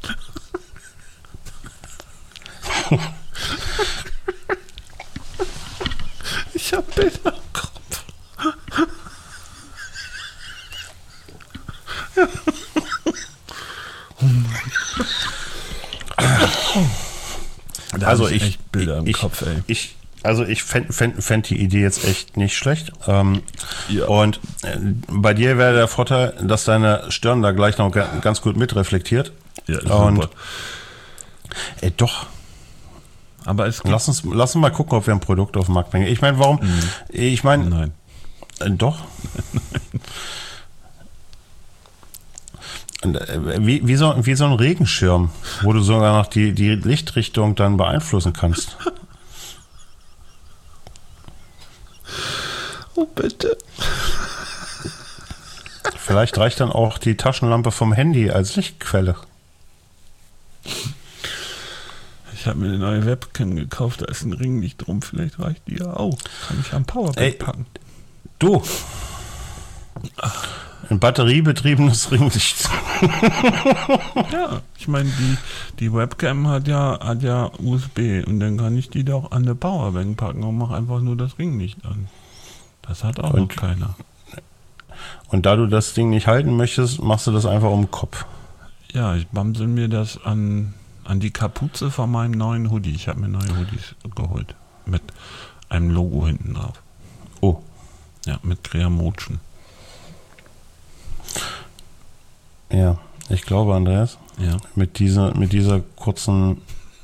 Ich hab Bilder im Kopf. Ja. Oh Mann. Also ich Bilder im Kopf, ey. Ich fänd die Idee jetzt echt nicht schlecht. Ja. Und bei dir wäre der Vorteil, dass deine Stirn da gleich noch ganz gut mitreflektiert. Ja, und doch. Aber es lass uns mal gucken, ob wir ein Produkt auf den Markt bringen. Ich meine, warum? Nein. Doch. Wie so ein Regenschirm, wo du sogar noch die Lichtrichtung dann beeinflussen kannst. Oh, bitte. Vielleicht reicht dann auch die Taschenlampe vom Handy als Lichtquelle. Ich habe mir eine neue Webcam gekauft, da ist ein Ring nicht drum, vielleicht reicht die ja auch. Kann ich am Powerbank packen. Du! Ein batteriebetriebenes Ringlicht. Ja, ich meine, die Webcam hat ja USB und dann kann ich die doch an eine Powerbank packen und mache einfach nur das Ringlicht an. Das hat auch noch keiner. Und da du das Ding nicht halten möchtest, machst du das einfach um den Kopf. Ja, ich bamsel mir das an die Kapuze von meinem neuen Hoodie. Ich habe mir neue Hoodies geholt. Mit einem Logo hinten drauf. Oh. Ja, mit Creamotschen. Ja, ich glaube, Andreas, ja. mit dieser kurzen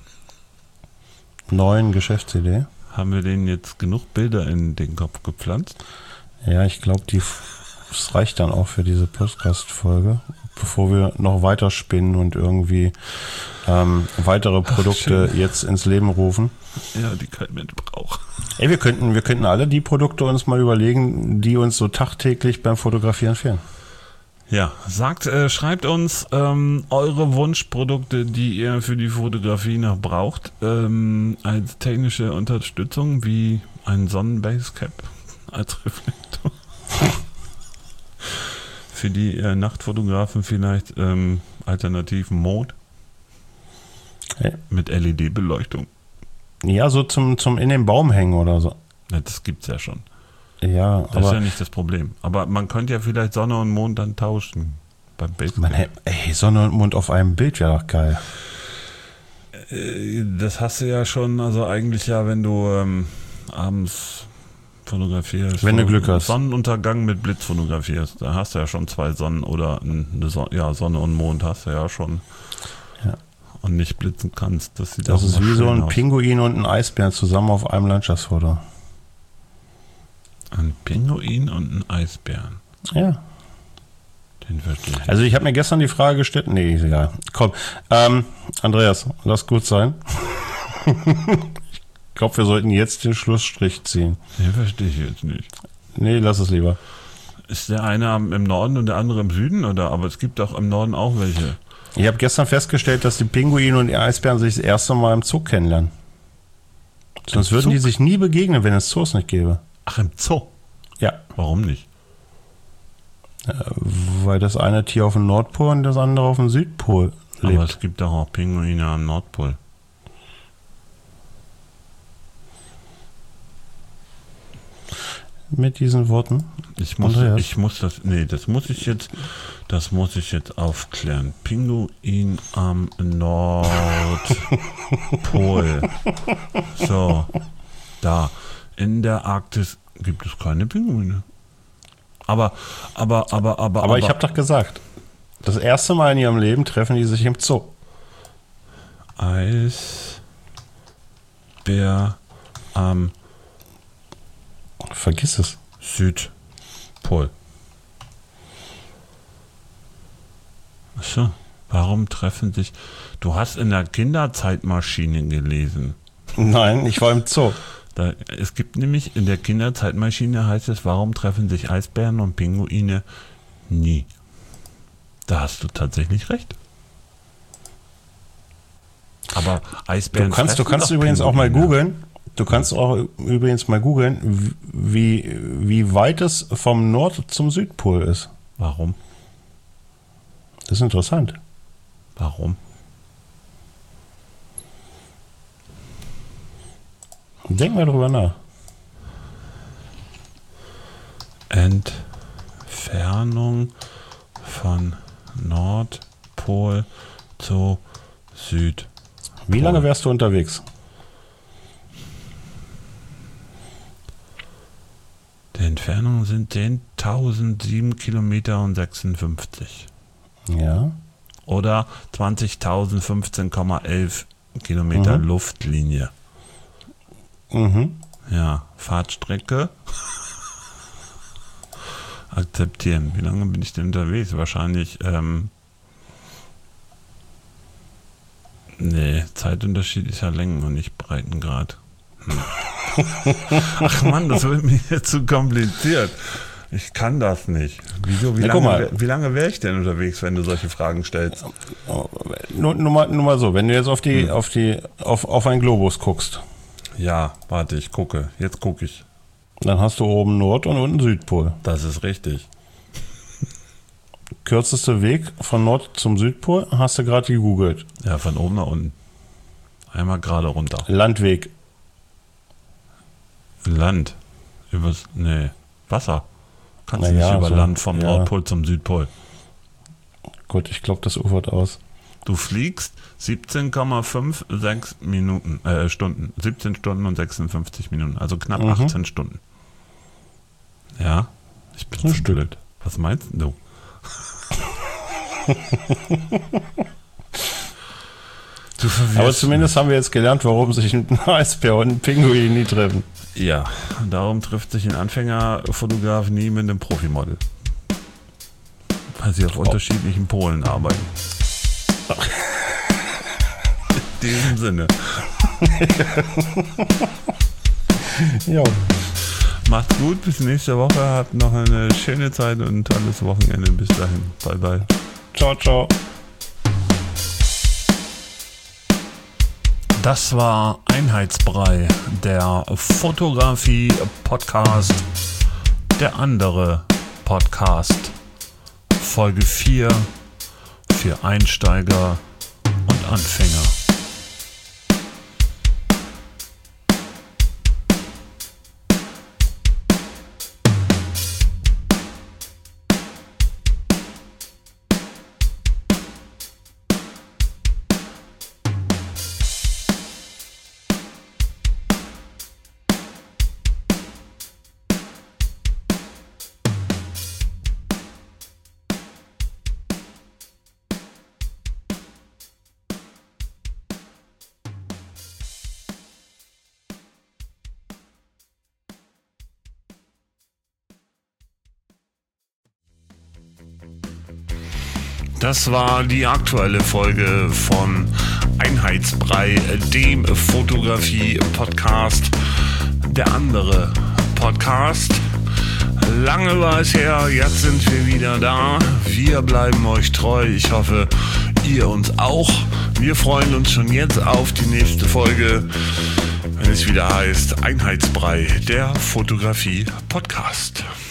neuen Geschäftsidee. Haben wir denen jetzt genug Bilder in den Kopf gepflanzt? Ja, ich glaube, das reicht dann auch für diese Podcast-Folge, bevor wir noch weiter spinnen und irgendwie weitere Produkte jetzt ins Leben rufen. Ja, die kein Mensch braucht. Ey, wir könnten alle die Produkte uns mal überlegen, die uns so tagtäglich beim Fotografieren fehlen. Ja, schreibt uns eure Wunschprodukte, die ihr für die Fotografie noch braucht, als technische Unterstützung, wie ein Sonnenbasecap als Reflektor. Für die Nachtfotografen vielleicht alternativen Mode mit LED-Beleuchtung. Ja, so zum in den Baum hängen oder so. Ja, das gibt's ja schon. Ja, das ist ja nicht das Problem. Aber man könnte ja vielleicht Sonne und Mond dann tauschen beim Basecap. Ey, Sonne und Mond auf einem Bild wäre doch geil. Das hast du ja schon, also eigentlich ja, wenn du abends fotografierst. Wenn du Glück hast. Sonnenuntergang mit Blitz fotografierst, da hast du ja schon zwei Sonnen oder Sonne und Mond hast du ja schon. Ja. Und nicht blitzen kannst. Das sieht das auch ist wie so ein aus. Pinguin und ein Eisbär zusammen auf einem Landschaftsfoto. Ein Pinguin und ein Eisbären. Ja. Den verstehe ich. Also ich habe mir gestern die Frage gestellt, nee, ist egal. Komm, Andreas, lass gut sein. Ich glaube, wir sollten jetzt den Schlussstrich ziehen. Den verstehe ich jetzt nicht. Nee, lass es lieber. Ist der eine im Norden und der andere im Süden? Oder? Aber es gibt auch im Norden auch welche. Ich habe gestern festgestellt, dass die Pinguine und die Eisbären sich das erste Mal im Zoo kennenlernen. Sonst würden die sich nie begegnen, wenn es Zoos nicht gäbe. Ach, im Zoo? Ja. Warum nicht? Weil das eine Tier auf dem Nordpol und das andere auf dem Südpol lebt. Aber es gibt doch auch Pinguine am Nordpol. Mit diesen Worten. Das muss ich jetzt aufklären. Pinguin am Nordpol. So, da. In der Arktis gibt es keine Pinguine. Aber ich habe doch gesagt, das erste Mal in ihrem Leben treffen die sich im Zoo. Eisbär am Vergiss es. Südpol. Achso, warum treffen sich... Du hast in der Kinderzeitmaschine gelesen. Nein, ich war im Zoo. Es gibt nämlich in der Kinderzeitmaschine, heißt es, warum treffen sich Eisbären und Pinguine nie? Da hast du tatsächlich recht. Aber Eisbären... Du kannst übrigens auch mal googeln. Du kannst auch übrigens mal googeln, wie weit es vom Nord- zum Südpol ist. Warum? Das ist interessant. Warum? Denk mal drüber nach. Entfernung von Nordpol zu Südpol. Wie lange wärst du unterwegs? Die Entfernung sind 10.007 Kilometer und 56. Ja. Oder 20.015,11 Kilometer Luftlinie. Mhm. Ja, Fahrtstrecke Akzeptieren. Wie lange bin ich denn unterwegs? Wahrscheinlich, Zeitunterschied ist ja Längen- und nicht Breitengrad. Ach Mann, das wird mir jetzt zu kompliziert. Ich kann das nicht. Wieso? Wie lange wäre ich denn unterwegs, wenn du solche Fragen stellst? Nur mal so, wenn du jetzt auf einen Globus guckst. Ja, warte, ich gucke. Jetzt gucke ich. Dann hast du oben Nord- und unten Südpol. Das ist richtig. Kürzeste Weg von Nord zum Südpol hast du gerade gegoogelt. Ja, von oben nach unten. Einmal gerade runter. Landweg. Land. Wasser. Kannst du nicht über Land vom Nordpol zum Südpol. Gut, ich glaube, das ufert aus. Du fliegst 17,56 Stunden. 17 Stunden und 56 Minuten. Also knapp 18 Stunden. Ja, ich bin so blöd. Was meinst du? Aber zumindest haben wir jetzt gelernt, warum sich ein Eisbär und ein Pinguin nie treffen. Ja, darum trifft sich ein Anfängerfotograf nie mit einem Profimodel. Weil sie auf unterschiedlichen Polen arbeiten. In diesem Sinne. Jo. Macht's gut, bis nächste Woche. Habt noch eine schöne Zeit und ein tolles Wochenende. Bis dahin. Bye, bye. Ciao, ciao. Das war Einheitsbrei, der Fotografie-Podcast, der andere Podcast, Folge 4 für Einsteiger und Anfänger. Das war die aktuelle Folge von Einheitsbrei, dem Fotografie-Podcast, der andere Podcast. Lange war es her, jetzt sind wir wieder da. Wir bleiben euch treu. Ich hoffe, ihr uns auch. Wir freuen uns schon jetzt auf die nächste Folge, wenn es wieder heißt Einheitsbrei, der Fotografie-Podcast.